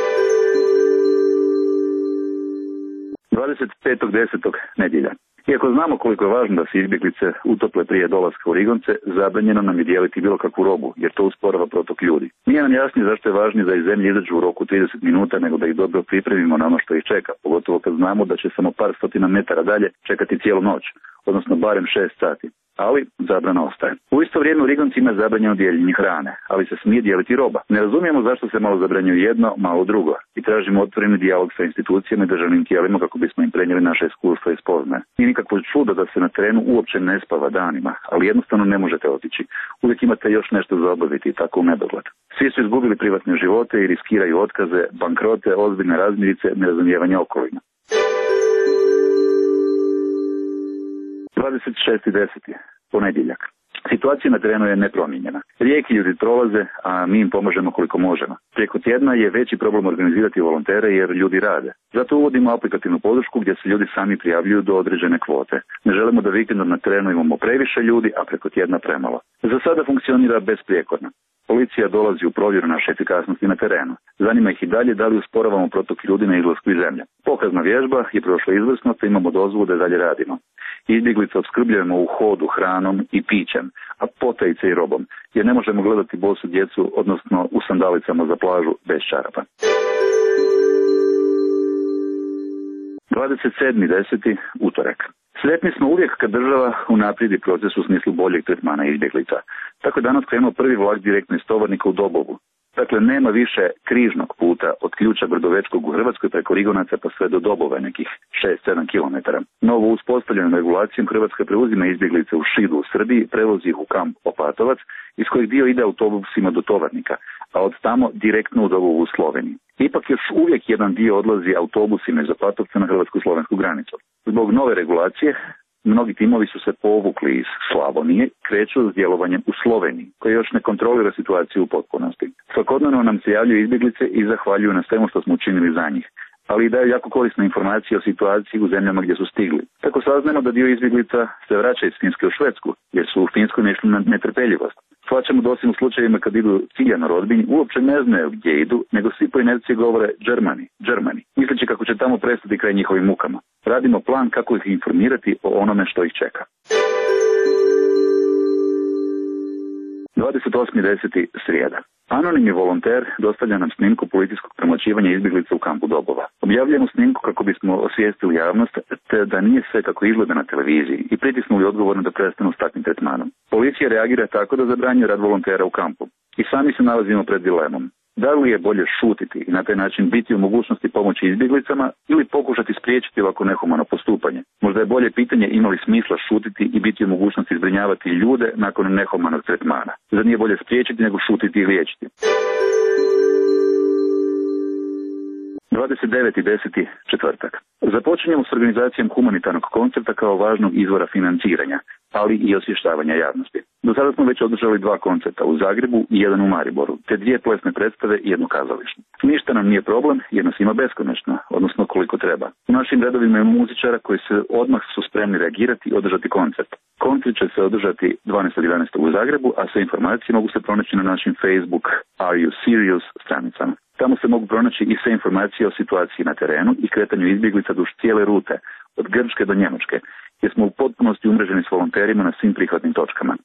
dvadeset petog desetog nedjelja. Iako znamo koliko je važno da se izbjeglice utople prije dolaska u Rigonce, zabranjeno nam je dijeliti bilo kakvu robu, jer to usporava protok ljudi. Nije nam jasnije zašto je važnije da iz zemlje izađu u roku trideset minuta, nego da ih dobro pripremimo na ono što ih čeka, pogotovo kad znamo da će samo par stotina metara dalje čekati cijelu noć, odnosno barem šest sati. ali zabrana ostaje. U isto vrijeme u Rigoncima je zabranjeno dijeljenje hrane, ali se smije dijeliti roba. Ne razumijemo zašto se malo zabranjuje jedno, malo drugo i tražimo otvoreni dijalog sa institucijama i državnim tijelima kako bismo im prenijeli naše iskustva i spoznaje. Nije nikakvo čudo da se na terenu uopće ne spava danima, ali jednostavno ne možete otići. Uvijek imate još nešto za obaviti i tako u nedogled. Svi su izgubili privatne živote i riskiraju otkaze, bankrote, ozbiljne razmirice, nerazumijevanje okolina. dvadeset šesti deseti ponedjeljak. Situacija na terenu je nepromijenjena. Rijeki ljudi prolaze, a mi im pomažemo koliko možemo. Preko tjedna je veći problem organizirati volontere jer ljudi rade. Zato uvodimo aplikativnu podršku gdje se ljudi sami prijavljuju do određene kvote. Ne želimo da vikendom na terenu imamo previše ljudi, a preko tjedna premalo. Za sada funkcionira besprijekorno. Policija dolazi u provjeru naše efikasnosti na terenu. Zanima ih i dalje da li usporavamo protok ljudi na izlasku iz zemlje. Pokazna vježba je prošla izvrsno, te imamo dozvolu da dalje radimo. Izbjeglice opskrbljujemo u hodu hranom i pićem, a potajice i robom, jer ne možemo gledati bosu djecu, odnosno u sandalicama za plažu bez čarapa. dvadeset sedmi deseti utorak. Sretni smo uvijek kad država unaprijedi proces u smislu boljeg tretmana izbjeglica. Tako je danas krenuo prvi vlak direktno iz Tovarnika u Dobovu. Dakle, nema više križnog puta od ključa Brdovečkog u Hrvatskoj preko Rigonaca pa sve do Dobove, nekih šest sedam kilometara. Novo uspostavljenom regulacijom Hrvatska preuzima izbjeglice u Šidu u Srbiji, prevozi ih u kamp Opatovac, iz kojeg dio ide autobusima do Tovarnika, a od tamo direktno u Dobovu u Sloveniji. Ipak još uvijek jedan dio odlazi autobusima iz Opatovca na hrvatsko-slovensku granicu. Zbog nove regulacije, mnogi timovi su se povukli iz Slavonije, kreću s djelovanjem u Sloveniji, koji još ne kontrolira situaciju u potpunosti. Svakodnevno nam se javljaju izbjeglice i zahvaljuju na svemu što smo učinili za njih, ali i daju jako korisne informacije o situaciji u zemljama gdje su stigli. Tako saznamo da dio izbjeglica se vraća iz Finske u Švedsku, jer su u Finskoj nešli na netrpeljivost. Shvaćamo da osim u slučajevima kad idu ciljano rodbini, uopće ne znaju gdje idu, nego svi po inerciji govore Germany, Germany, misleći kako će tamo prestati kraj njihovim mukama. Radimo plan kako ih informirati o onome što ih čeka. dvadeset osmi deseti srijeda. Anonimni volonter dostavlja nam snimku policijskog premlaćivanja izbjeglica u kampu Dobova. Objavljujemo snimku kako bismo osvijestili javnost te da nije sve kako izgleda na televiziji i pritisnuli odgovorno da prestanu s takvim tretmanom. Policija reagira tako da zabranjuje rad volontera u kampu. I sami se nalazimo pred dilemom. Da li je bolje šutiti i na taj način biti u mogućnosti pomoći izbjeglicama ili pokušati spriječiti ovako nehumano postupanje? Možda je bolje pitanje ima li smisla šutiti i biti u mogućnosti zbrinjavati ljude nakon nehumanog tretmana. Zar nije bolje spriječiti nego šutiti i liječiti? dvadeset deveti deseti četvrtak. Započinjemo s organizacijom humanitarnog koncerta kao važnog izvora financiranja, ali i osvještavanja javnosti. Do sada smo već održali dva koncerta u Zagrebu i jedan u Mariboru, te dvije plesne predstave i jednu kazališnu. Ništa nam nije problem jer nas ima beskonačno, odnosno koliko treba. U našim redovima je muzičara koji se odmah su spremni reagirati i održati koncert. Koncert će se održati dvanaestog jedanaestog u Zagrebu, a sve informacije mogu se pronaći na našim Facebook Are You Serious stranicama. Tamo se mogu pronaći i sve informacije o situaciji na terenu i kretanju izbjeglica duž cijele rute, od Grčke do Njemačke, jer smo u potpunosti umreženi s volonterima na svim prihvatnim točkama.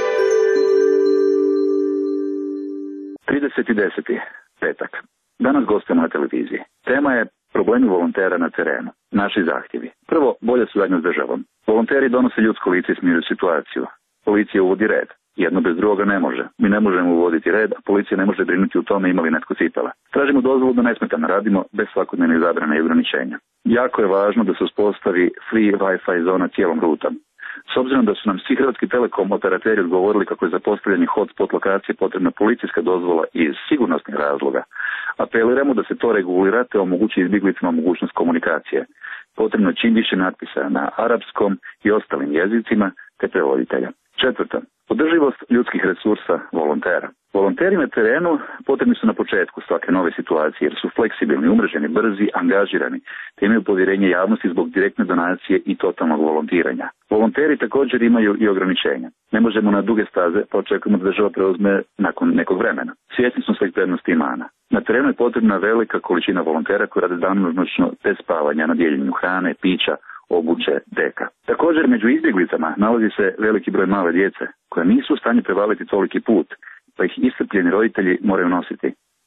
trideseti deseti petak. Danas gostujemo na televiziji. Tema je problemi volontera na terenu, naši zahtjevi. Prvo, bolja suradnja s državom. Volonteri donose ljudsko lice i smiruju situaciju. Policija uvodi red. Jedno bez drugoga ne može. Mi ne možemo uvoditi red, a policija ne može brinuti u tome ima li netko cipela. Tražimo dozvolu da nesmetano radimo bez svakodnevnih zabrana i ograničenja. Jako je važno da se uspostavi free Wi-Fi zona cijelom rutom. S obzirom da su nam svi hrvatski telekom operateri odgovorili kako je za postavljanje hotspot lokacije potrebna policijska dozvola iz sigurnosnih razloga, apeliramo da se to regulira te omogući izbjeglicama mogućnost komunikacije. Potrebno je čim više natpisa na arapskom i ostalim jezicima te prevoditelja. Četvrto, održivost ljudskih resursa volontera. Volonteri na terenu potrebni su na početku svake nove situacije jer su fleksibilni, umreženi, brzi, angažirani, te imaju povjerenje javnosti zbog direktne donacije i totalnog volontiranja. Volonteri također imaju i ograničenja. Ne možemo na duge staze pa očekujemo da država preuzme nakon nekog vremena. Svjesni smo svojih prednosti i mana. Na terenu je potrebna velika količina volontera koji rade danonoćno bez spavanja na dijeljenju hrane, pića, obuće, deka. Također među izbjeglicama nalazi se veliki broj male djece koja nisu u stanju prevaliti toliki put, pa ih iscrpljeni roditelji moraju nositi.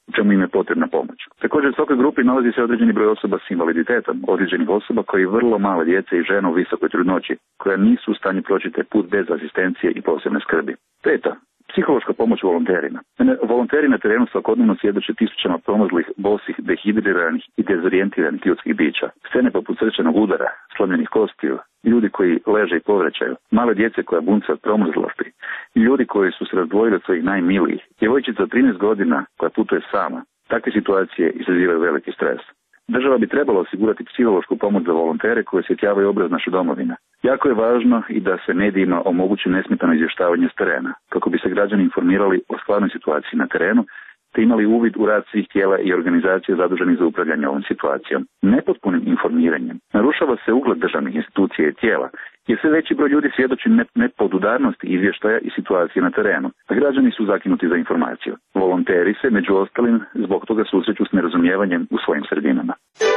u čemu im je potrebna pomoć. Također u svakoj grupi nalazi se određeni broj osoba s invaliditetom, određenih osoba koji vrlo male djece i žena u visokoj trudnoći, koja nisu u stanju proći taj put bez asistencije i posebne skrbi. Peta, psihološka pomoć volonterima. Volonteri na terenu svakodnevno svjedoče tisućama promrzlih, bosih, dehidriranih i dezorijentiranih ljudskih bića. Scene poput srčanog udara, slomljenih kostiju, ljudi koji leže i povraćaju, male djece koja bunca od promrzlosti i ljudi koji su se razdvojili od svojih najmilijih. Djevojčica od trinaest godina koja putuje sama. Takve situacije izazivaju veliki stres. Država bi trebala osigurati psihološku pomoć za volontere koji osvjetljavaju obraz naše domovine. Jako je važno i da se medijima omogući nesmetano izvještavanje s terena, kako bi se građani informirali o stvarnoj situaciji na terenu, te imali uvid u rad svih tijela i organizacija zaduženih za upravljanje ovom situacijom. Nepotpunim informiranjem narušava se ugled državnih institucija i tijela, jer sve veći broj ljudi svjedoči nepodudarnosti izvještaja i situacije na terenu, a građani su zakinuti za informaciju. Volonteri se, među ostalim, zbog toga susreću s nerazumijevanjem u svojim sredinama.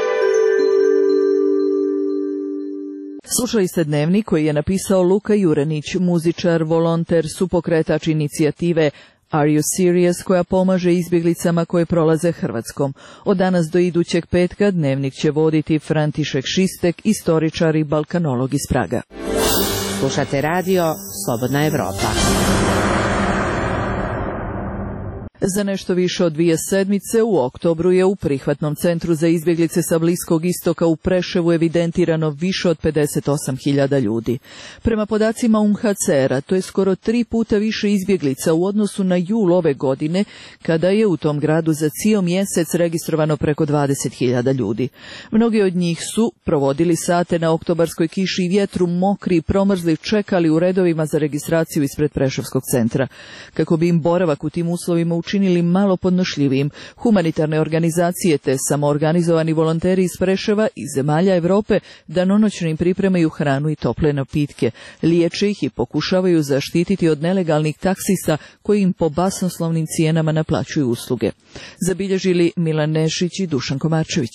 Slušali ste Dnevnik koji je napisao Luka Jurenić, muzičar, volonter, supokretač inicijative Are You Serious, koja pomaže izbjeglicama koje prolaze Hrvatskom. Od danas do idućeg petka Dnevnik će voditi František Šistek, istoričar i balkanolog iz Praga. Slušate radio Slobodna Evropa. Za nešto više od dvije sedmice u oktobru je u prihvatnom centru za izbjeglice sa Bliskog istoka u Preševu evidentirano više od pedeset osam hiljada ljudi. Prema podacima U N H C R-a, to je skoro tri puta više izbjeglica u odnosu na jul ove godine, kada je u tom gradu za cijeli mjesec registrovano preko dvadeset hiljada ljudi. Mnogi od njih su provodili sate na oktobarskoj kiši i vjetru, mokri i promrzli, čekali u redovima za registraciju ispred Preševskog centra. Kako bi im boravak u tim uslovima učinili malo podnošljivijim, humanitarne organizacije te samoorganizovani volonteri iz Preševa i zemalja Europe danonoćno im pripremaju hranu i tople napitke, liječe ih i pokušavaju zaštititi od nelegalnih taksista koji im po basnoslovnim cijenama naplaćuju usluge. Zabilježili Milan Nešić i Dušan Komarčević.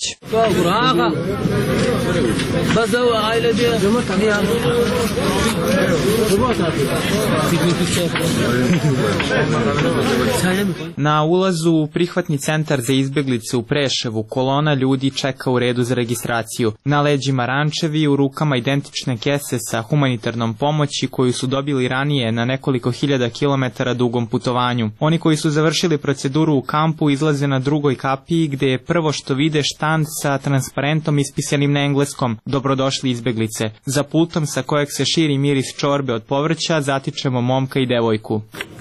Na ulazu u prihvatni centar za izbjeglice u Preševu kolona ljudi čeka u redu za registraciju. Na leđima rančevi, u rukama identične kese sa humanitarnom pomoći koju su dobili ranije na nekoliko hiljada kilometara dugom putovanju. Oni koji su završili proceduru u kampu izlaze na drugoj kapiji gdje je prvo što vide štand sa transparentom ispisanim na engleskom "Dobrodošli izbjeglice". Za pultom sa kojeg se širi miris čorbe od povrća zatičemo momka i devojku.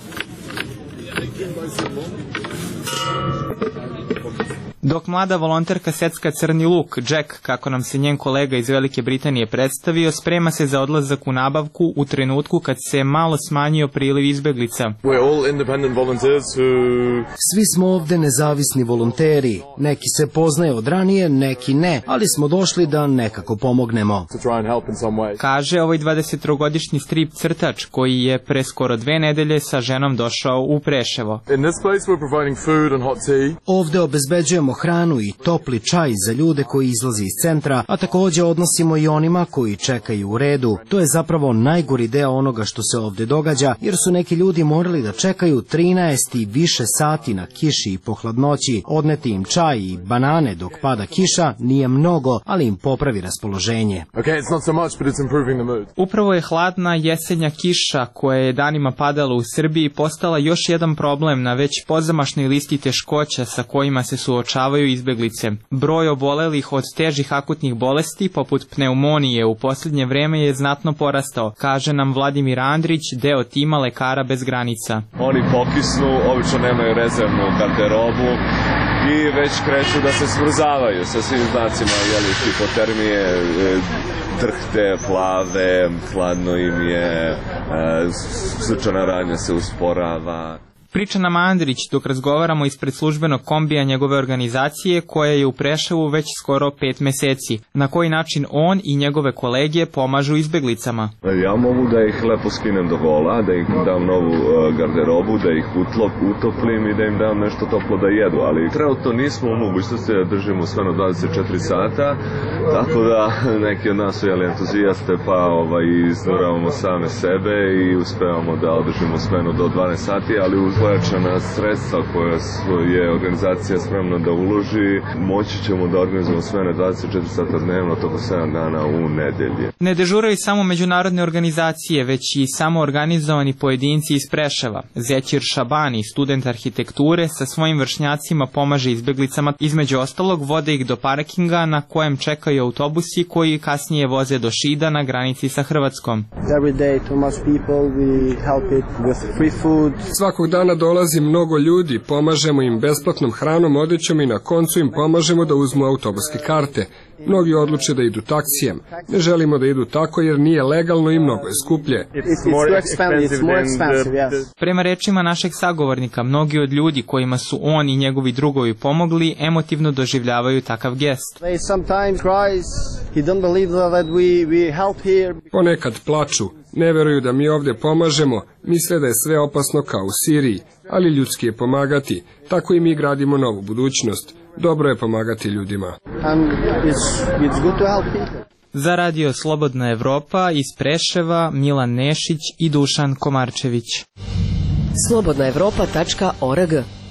Dok mlada volonterka secka crni luk, Jack, kako nam se njen kolega iz Velike Britanije predstavio, sprema se za odlazak u nabavku u trenutku kad se malo smanjio priliv izbjeglica. Svi smo ovdje nezavisni volonteri. Neki se poznaju od ranije, neki ne, ali smo došli da nekako pomognemo. Kaže ovaj dvadesettrogodišnji strip crtač koji je pre skoro dve nedelje sa ženom došao u Preševo. Ovdje obezbeđujemo hranu i topli čaj za ljude koji izlaze iz centra, a također odnosimo i onima koji čekaju u redu. To je zapravo najgori deo onoga što se ovdje događa, jer su neki ljudi morali da čekaju trinaest i više sati na kiši i po hladnoći. Odneti im čaj i banane dok pada kiša nije mnogo, ali im popravi raspoloženje. Okay, it's not so much, but it's improving the mood. Upravo je hladna jesenja kiša koja je danima padala u Srbiji postala još jedan problem na već pozamašnoj listi teškoća sa kojima se suočavaju izbjeglice. Broj obolelih od težih akutnih bolesti poput pneumonije u posljednje vrijeme je znatno porastao, kaže nam Vladimir Andrić, deo tima Lekara bez granica. Oni pokisnu, obično nemaju rezervnu garderobu i već kreću da se smrzavaju sa svim znacima, jeli, hipotermije, drhte, plave, hladno im je, srčana radnja se usporava. Priča nam Andrić dok razgovaramo ispred službenog kombija njegove organizacije koja je u Preševu već skoro pet mjeseci. Na koji način on i njegove kolege pomažu izbjeglicama? Ja mogu da ih lepo skinem do gola, da im dam novu uh, garderobu, da ih utlop, utoplim i da im dam nešto toplo da jedu, ali trenutno nismo u mogućnosti da držimo sve na dvadeset četiri sata, tako da neki od nas su jeli entuzijaste pa ovaj, iznuravamo same sebe i uspevamo da održimo smenu do dvanaest sati, ali uz pojačana sredstva koja je organizacija spremna da uloži, moći ćemo da organizujemo sve na dvadeset četiri sata dnevno, toko sedam dana u nedelji. Ne dežuraju samo međunarodne organizacije, već i samo organizovani pojedinci iz Preševa. Zećir Šabani, student arhitekture, sa svojim vršnjacima pomaže izbeglicama. Između ostalog, vode ih do parkinga na kojem čekaju autobusi koji kasnije voze do Šida na granici sa Hrvatskom. Svakog dana dolazi mnogo ljudi, pomažemo im besplatnom hranom, odećom i na koncu im pomažemo da uzmu autobuske karte. Mnogi odluče da idu taksijem. Ne želimo da idu tako jer nije legalno i mnogo je skuplje. Prema rečima našeg sagovornika, mnogi od ljudi kojima su on i njegovi drugovi pomogli emotivno doživljavaju takav gest. Ponekad plaču, ne veruju da mi ovdje pomažemo, misle da je sve opasno kao u Siriji, ali ljudski je pomagati, tako i mi gradimo novu budućnost. Dobro je pomagati ljudima. Za radio Slobodna Evropa iz Preševa Milan Nešić i Dušan Komarčević. slobodna evropa tačka org.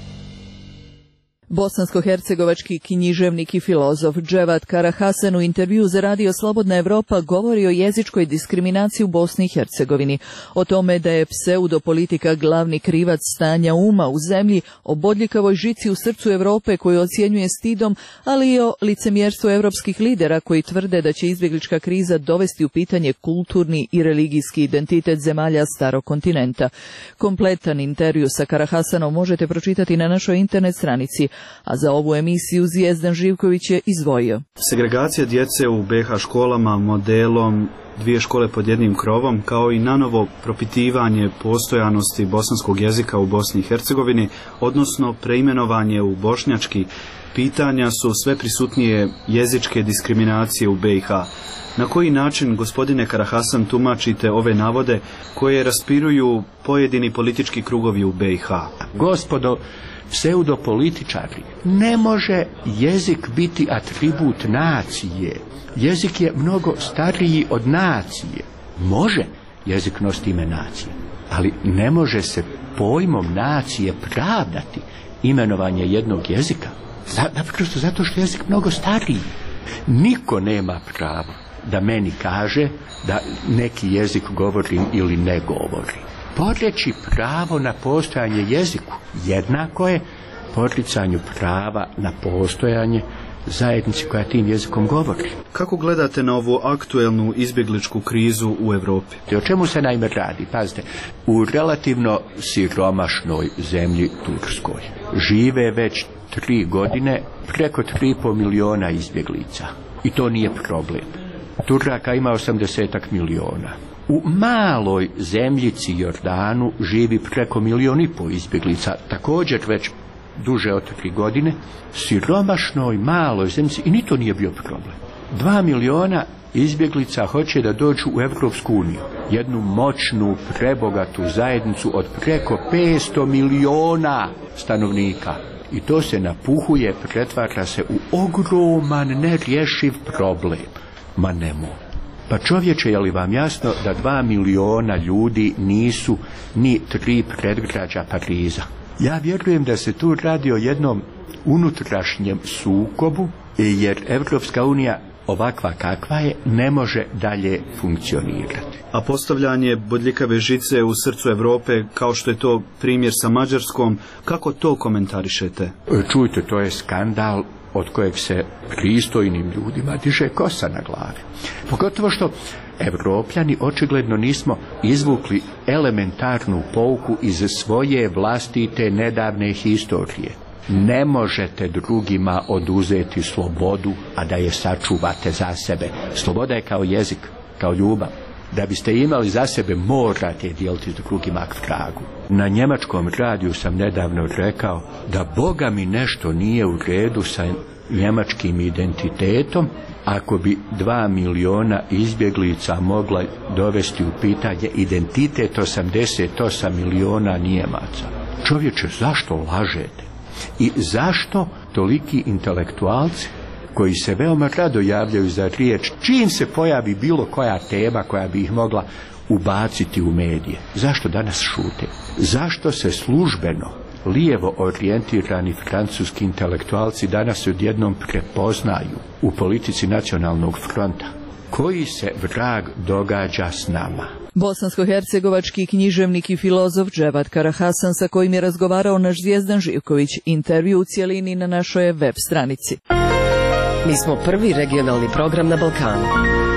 Bosansko-hercegovački književnik i filozof Dževat Karahasan u intervju za radio Slobodna Evropa govori o jezičkoj diskriminaciji u Bosni i Hercegovini, o tome da je pseudopolitika glavni krivac stanja uma u zemlji, o bodljikavoj žici u srcu Evrope koju ocjenjuje stidom, ali i o licemjerstvu evropskih lidera koji tvrde da će izbjeglička kriza dovesti u pitanje kulturni i religijski identitet zemalja starog kontinenta. Kompletan intervju sa Karahasanom možete pročitati na našoj internet stranici, a za ovu emisiju Zvijezdan Živković je izdvojio. Segregacija djece u be ha školama modelom dvije škole pod jednim krovom, kao i nanovo propitivanje postojanosti bosanskog jezika u Bosni i Hercegovini, odnosno preimenovanje u bošnjački, pitanja su sve prisutnije jezičke diskriminacije u be ha. Na koji način, gospodine Karahasan, tumačite ove navode koje raspiruju pojedini politički krugovi u be ha? Gospodo pseudopolitičari, ne može jezik biti atribut nacije. Jezik je mnogo stariji od nacije. Može jezik nositi ime nacije, ali ne može se pojmom nacije pravdati imenovanje jednog jezika. Naprosto zato što je jezik mnogo stariji. Niko nema pravo da meni kaže da neki jezik govorim ili ne govorim. Poreći pravo na postojanje jeziku jednako je poricanju prava na postojanje zajednici koja tim jezikom govori. Kako gledate na ovu aktuelnu izbjegličku krizu u Europi? O čemu se naime radi? Pazite, u relativno siromašnoj zemlji Turskoj žive već tri godine preko tri i pol miliona izbjeglica. I to nije problem. Turaka ima osamdesetak miliona. U maloj zemljici Jordanu živi preko milion i pol izbjeglica, također već duže od tri godine, siromašnoj maloj zemljici, i ni to nije bio problem. Dva miliona izbjeglica hoće da dođu u Evropsku uniju, jednu moćnu, prebogatu zajednicu od preko petsto miliona stanovnika. I to se napuhuje, pretvara se u ogroman, nerješiv problem. Ma nemoj. Pa čovječe, je li vam jasno da dva miliona ljudi nisu ni tri predgrađa Pariza? Ja vjerujem da se tu radi o jednom unutrašnjem sukobu, jer Evropska unija ovakva kakva je ne može dalje funkcionirati. A postavljanje bodljikave žice u srcu Europe, kao što je to primjer sa Mađarskom, kako to komentarišete? Čujte, to je skandal od kojeg se pristojnim ljudima diže kosa na glavi. Pogotovo što Evropljani očigledno nismo izvukli elementarnu pouku iz svoje vlastite nedavne historije. Ne možete drugima oduzeti slobodu, a da je sačuvate za sebe. Sloboda je kao jezik, kao ljubav. Da biste imali za sebe, morate dijeliti s drugima k tragu. Na njemačkom radiju sam nedavno rekao da Boga mi nešto nije u redu sa njemačkim identitetom ako bi dva miliona izbjeglica mogla dovesti u pitanje identitet osamdeset osam miliona Njemaca. Čovječe, zašto lažete? I zašto toliki intelektualci koji se veoma rado javljaju za riječ čim se pojavi bilo koja tema koja bi ih mogla ubaciti u medije. Zašto danas šute? Zašto se službeno lijevo orijentirani francuski intelektualci danas odjednom prepoznaju u politici nacionalnog fronta? Koji se vrag događa s nama? Bosansko-hercegovački književnik i filozof Dževad Karahasan, sa kojim je razgovarao naš Zvijezdan Živković. Intervju u cijelini na našoj web stranici. Mi smo prvi regionalni program na Balkanu.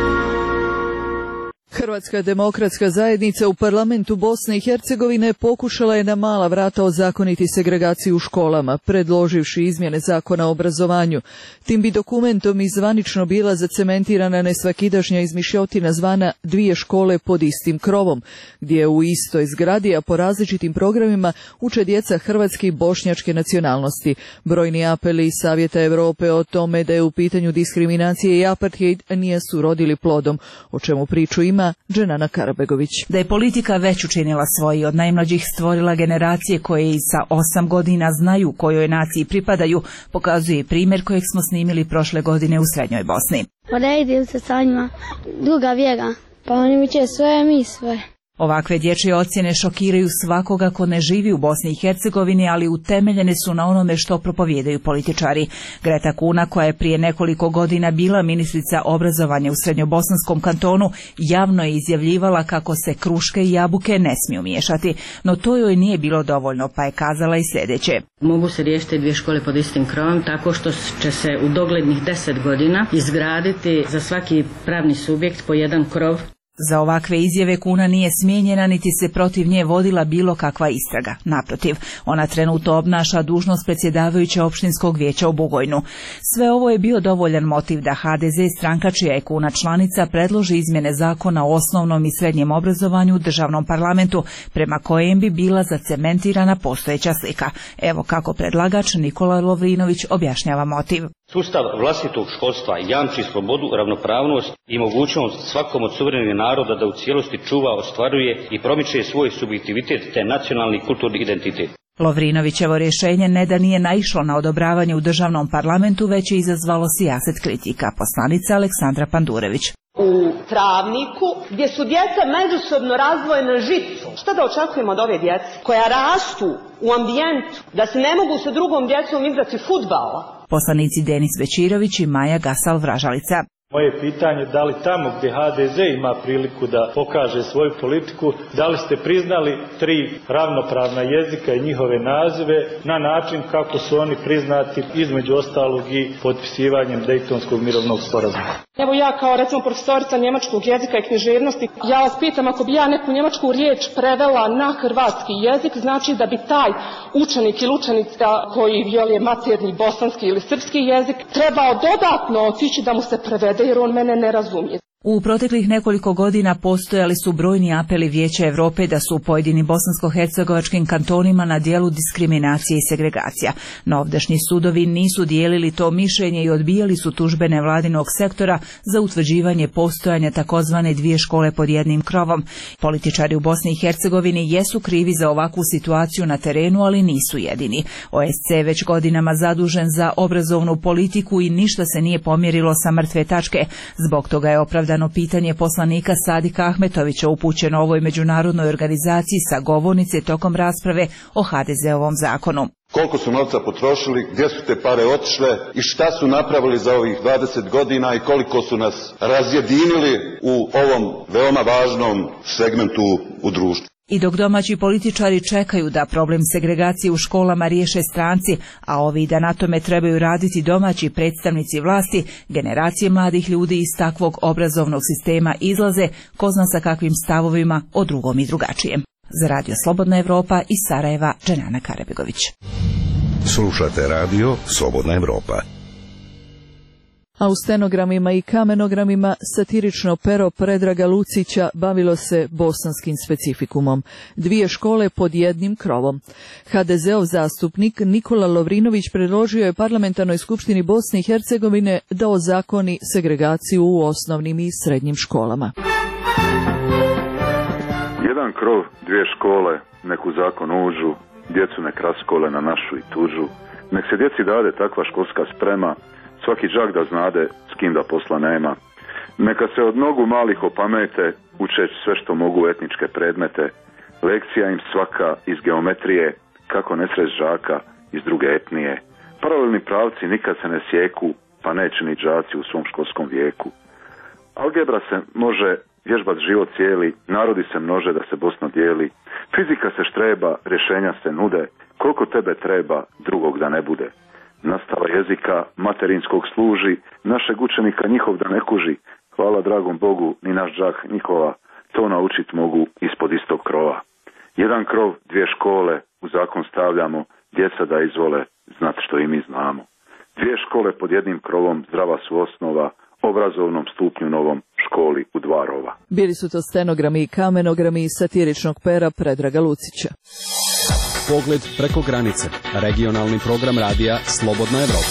Hrvatska demokratska zajednica u parlamentu Bosne i Hercegovine pokušala je na mala vrata ozakoniti segregaciju u školama, predloživši izmjene zakona o obrazovanju. Tim bi dokumentom i zvanično bila zacementirana nesvakidašnja izmišljotina zvana dvije škole pod istim krovom, gdje u istoj zgradi, a po različitim programima, uče djeca hrvatske i bošnjačke nacionalnosti. Brojni apeli iz Savjeta Europe o tome da je u pitanju diskriminacije i apartheid nisu rodili plodom, o čemu priču ima Dženana Karabegović. Da je politika već učinila svoji, od najmlađih stvorila generacije koje i sa osam godina znaju kojoj naciji pripadaju, pokazuje primjer kojeg smo snimili prošle godine u Srednjoj Bosni. Poredim se sa njima, druga vjera, pa oni mi će svoje, mi svoje. Ovakve dječje ocjene šokiraju svakoga ko ne živi u Bosni i Hercegovini, ali utemeljene su na onome što propovijedaju političari. Greta Kuna, koja je prije nekoliko godina bila ministrica obrazovanja u Srednjobosanskom kantonu, javno je izjavljivala kako se kruške i jabuke ne smiju miješati, no to joj nije bilo dovoljno, pa je kazala i sljedeće. Mogu se riješiti dvije škole pod istim krovom tako što će se u doglednih deset godina izgraditi za svaki pravni subjekt po jedan krov. Za ovakve izjave Kuna nije smijenjena niti se protiv nje vodila bilo kakva istraga. Naprotiv, ona trenutno obnaša dužnost predsjedavajuće opštinskog vijeća u Bugojnu. Sve ovo je bio dovoljan motiv da ha de ze, stranka čija je Kuna članica, predloži izmjene zakona o osnovnom i srednjem obrazovanju u državnom parlamentu, prema kojem bi bila zacementirana postojeća slika. Evo kako predlagač Nikola Lovrinović objašnjava motiv. Sustav vlastitog školstva jamči slobodu, ravnopravnost i mogućnost svakom od suverenih naroda da u cijelosti čuva, ostvaruje i promiče svoj subjektivitet te nacionalni kulturni identitet. Lovrinovićevo rješenje ne da nije naišlo na odobravanje u državnom parlamentu, već je izazvalo sijaset kritika. Poslanica Aleksandra Pandurević. U travniku gdje su djeca međusobno razdvojena žicu. Šta da očekujemo od ove djece koja rastu u ambijentu da se ne mogu sa drugom djecom igrati fudbala? Poslanici Denis Bečirović i Maja Gasal-Vražalica. Moje pitanje da li tamo gdje ha de ze ima priliku da pokaže svoju politiku, da li ste priznali tri ravnopravna jezika i njihove nazive na način kako su oni priznati između ostalog i potpisivanjem Dejtonskog mirovnog sporazuma. Evo ja kao recimo profesorica njemačkog jezika i književnosti, ja vas pitam, ako bi ja neku njemačku riječ prevela na hrvatski jezik, znači da bi taj učenik ili učenica koji je maternji bosanski ili srpski jezik trebao dodatno otići da mu se prevede, jer on mene ne razumije. U proteklih nekoliko godina postojali su brojni apeli Vijeća Europe da su u pojedinim bosansko-hercegovačkim kantonima na dijelu diskriminacije i segregacija. No ovdašnji sudovi nisu dijelili to mišljenje i odbijali su tužbe nevladinog sektora za utvrđivanje postojanja takozvane dvije škole pod jednim krovom. Političari u Bosni i Hercegovini jesu krivi za ovakvu situaciju na terenu, ali nisu jedini. o es ce već godinama zadužen za obrazovnu politiku i ništa se nije pomjerilo sa mrtve tačke. Zbog toga je opravdano pitanje poslanika Sadika Ahmetovića upućeno ovoj međunarodnoj organizaciji sa govornice tokom rasprave o ha de ze-ovom zakonu. Koliko su novca potrošili, gdje su te pare otišle i šta su napravili za ovih dvadeset godina i koliko su nas razjedinili u ovom veoma važnom segmentu u društvu. I dok domaći političari čekaju da problem segregacije u školama riješe stranci, a ovi da na tome trebaju raditi domaći predstavnici vlasti, generacije mladih ljudi iz takvog obrazovnog sistema izlaze, ko zna sa kakvim stavovima o drugom i drugačijem. Za Radio Slobodna Evropa iz Sarajeva, Dženana Karabegović. Slušate Radio Slobodna Evropa. A u stenogramima i kamenogramima satirično pero Predraga Lucića bavilo se bosanskim specifikumom. Dvije škole pod jednim krovom. ha de ze-ov zastupnik Nikola Lovrinović predložio je Parlamentarnoj skupštini Bosne i Hercegovine da ozakoni segregaciju u osnovnim i srednjim školama. Jedan krov, dvije škole, neku zakon uđu, djecu nek raskole na našu i tuđu. Nek se djeci dade takva školska sprema, svaki đak da znade s kim da posla nema. Neka se od nogu malih opamete, učeć sve što mogu etničke predmete, lekcija im svaka iz geometrije, kako ne sreć žaka iz druge etnije. Paralelni pravci nikad se ne sjeku, pa neće ni đaci u svom školskom vijeku. Algebra se može vježbat život cijeli, narodi se množe da se Bosna dijeli, fizika se štreba, rješenja se nude, koliko tebe treba, drugog da ne bude. Nastava jezika materinskog služi, našeg učenika njihov da ne kuži, hvala dragom Bogu, ni naš đak njihova, to naučit mogu ispod istog krova. Jedan krov, dvije škole, u zakon stavljamo, djeca da izvole znat što i mi znamo. Dvije škole pod jednim krovom, zdrava su osnova, obrazovnom stupnju novom, školi u dva rova. Bili su to stenogrami i kamenogrami iz satiričnog pera Predraga Lucića. Pogled preko granice. Regionalni program radija Slobodna Evropa.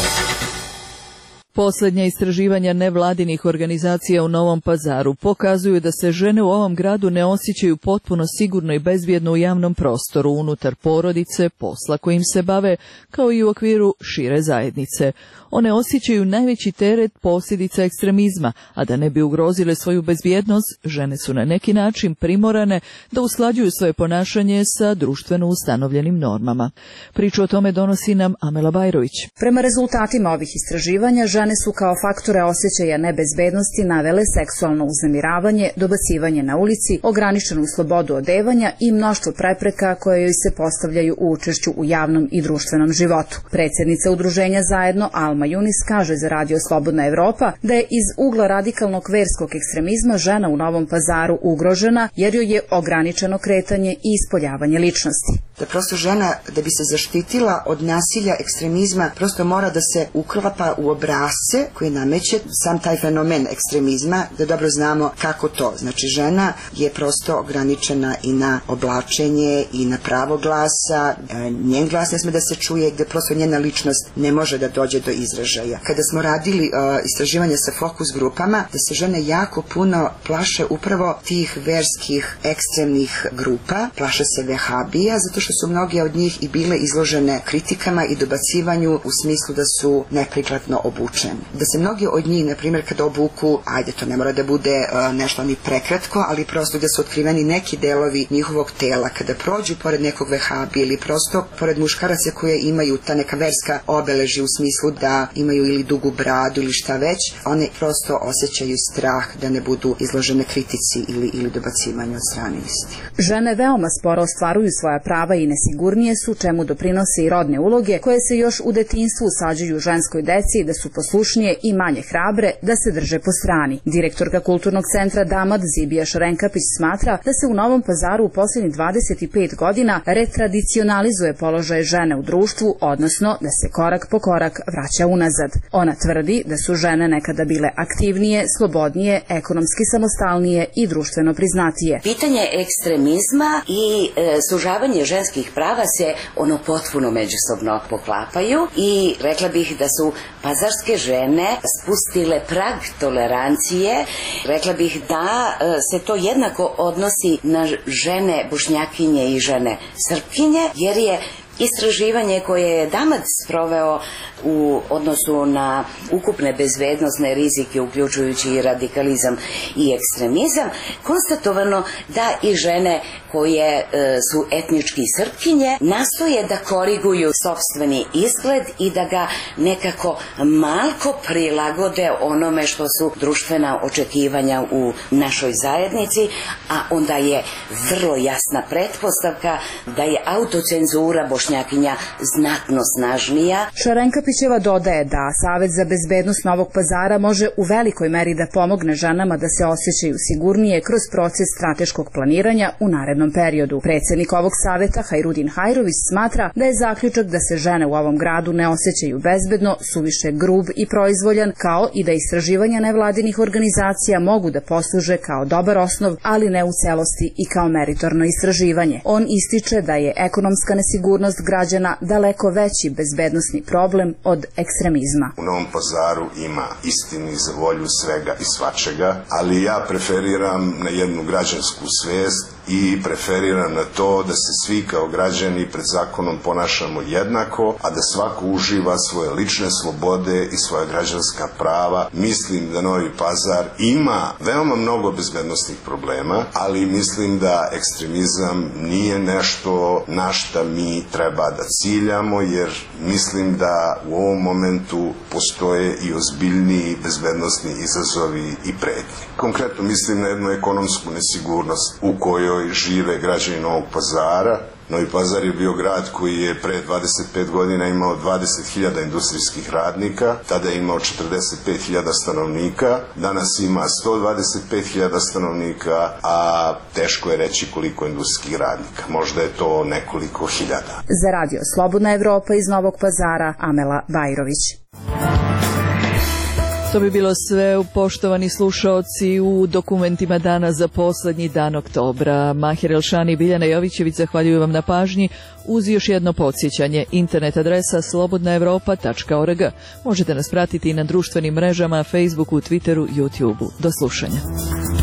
Posljednja istraživanja nevladinih organizacija u Novom Pazaru pokazuju da se žene u ovom gradu ne osjećaju potpuno sigurno i bezbjedno u javnom prostoru, unutar porodice, posla kojim se bave, kao i u okviru šire zajednice. One osjećaju najveći teret posljedica ekstremizma, a da ne bi ugrozile svoju bezbjednost, žene su na neki način primorane da usklađuju svoje ponašanje sa društveno ustanovljenim normama. Priču o tome donosi nam Amela Bajrović. Prema rezultatima ovih istraživanja, žene su kao faktore osjećaja nebezbednosti navele seksualno uznemiravanje, dobacivanje na ulici, ograničenu slobodu odevanja i mnoštvo prepreka koje joj se postavljaju u učešću u javnom i društvenom životu. Predsjednica udruženja Zajedno Alma Junis kaže za Radio Slobodna Evropa da je iz ugla radikalnog verskog ekstremizma žena u Novom Pazaru ugrožena jer joj je ograničeno kretanje i ispoljavanje ličnosti. Da prosto žena, da bi se zaštitila od nasilja ekstremizma, prosto mora da se uklapa u obrasce koji nameće sam taj fenomen ekstremizma, da dobro znamo kako to. Znači žena je prosto ograničena i na oblačenje i na pravo glasa, njen glas ne sme da se čuje, gde prosto njena ličnost ne može da dođe do izražaja. Kada smo radili uh, istraživanje sa fokus grupama, da se žene jako puno plaše upravo tih verskih ekstremnih grupa, plaše se vehabija, zato što su mnogi od njih i bile izložene kritikama i dobacivanju u smislu da su neprikladno obučeni. Da se mnogi od njih, na primjer, kada obuku, ajde, to ne mora da bude uh, nešto ni prekratko, ali prosto da su otkriveni neki delovi njihovog tela, kada prođu pored nekog vehabija ili prosto pored muškaraca koje imaju ta neka verska obeležja u smislu da imaju ili dugu bradu ili šta već, one prosto osjećaju strah da ne budu izložene kritici ili, ili dobacivanju od strane istih. Žene veoma sporo ostvaruju svoja prava i nesigurnije su, čemu doprinose i rodne uloge koje se još u detinjstvu usađuju ženskoj deci da su poslušnije i manje hrabre, da se drže po strani. Direktorka Kulturnog centra Damad Zibija Šarenkapić smatra da se u Novom Pazaru u posljednjih dvadeset pet godina retradicionalizuje položaj žene u društvu, odnosno da se korak po korak vraća unazad. Ona tvrdi da su žene nekada bile aktivnije, slobodnije, ekonomski samostalnije i društveno priznatije. Pitanje ekstremizma i e, sužavanje ženskih prava se ono potpuno međusobno poklapaju i rekla bih da su pazarske žene spustile prag tolerancije. Rekla bih da e, se to jednako odnosi na žene Bošnjakinje i žene Srpkinje, jer je istraživanje koje je Damac proveo u odnosu na ukupne bezbednosne rizike, uključujući i radikalizam i ekstremizam, konstatovano da i žene koje e, su etnički Srpkinje nastoje da koriguju sopstveni izgled i da ga nekako malko prilagode onome što su društvena očekivanja u našoj zajednici, a onda je vrlo jasna pretpostavka da je autocenzura Bošnjakinja znatno snažnija. Šarenkapićeva dodaje da Savet za bezbednost Novog Pazara može u velikoj meri da pomogne ženama da se osjećaju sigurnije kroz proces strateškog planiranja u narednom periodu. Predsjednik ovog saveta Hajrudin Hajrović smatra da je zaključak da se žene u ovom gradu ne osjećaju bezbedno suviše grub i proizvoljan, kao i da istraživanja nevladinih organizacija mogu da posluže kao dobar osnov, ali ne u celosti i kao meritorno istraživanje. On ističe da je ekonomska nesigurnost građana daleko veći bezbednosni problem od ekstremizma. U Novom Pazaru ima istini za volju svega i svačega, ali ja preferiram na jednu građansku svest i preferiram na to da se svi kao građani pred zakonom ponašamo jednako, a da svako uživa svoje lične slobode i svoja građanska prava. Mislim da Novi Pazar ima veoma mnogo bezbednosnih problema, ali mislim da ekstremizam nije nešto na šta mi treba da ciljamo, jer mislim da u ovom momentu postoje i ozbiljniji bezbednosni izazovi i pretnje. Konkretno mislim na jednu ekonomsku nesigurnost u kojoj žive građani Novog Pazara. Novi Pazar je bio grad koji je pre dvadeset pet godina imao dvadeset hiljada industrijskih radnika, tada je imao četrdeset pet hiljada stanovnika, danas ima sto dvadeset pet hiljada stanovnika, a teško je reći koliko industrijskih radnika, možda je to nekoliko hiljada. Za radio Slobodna Evropa iz Novog Pazara, Amela Bajrović. To bi bilo sve, poštovani slušaoci, u dokumentima dana za poslednji dan oktobra. Mahir Elšani i Biljana Jovićević zahvaljuju vam na pažnji, uz još jedno podsjećanje. Internet adresa slobodna evropa tačka org. Možete nas pratiti i na društvenim mrežama, Facebooku, Twitteru, YouTubeu. Do slušanja.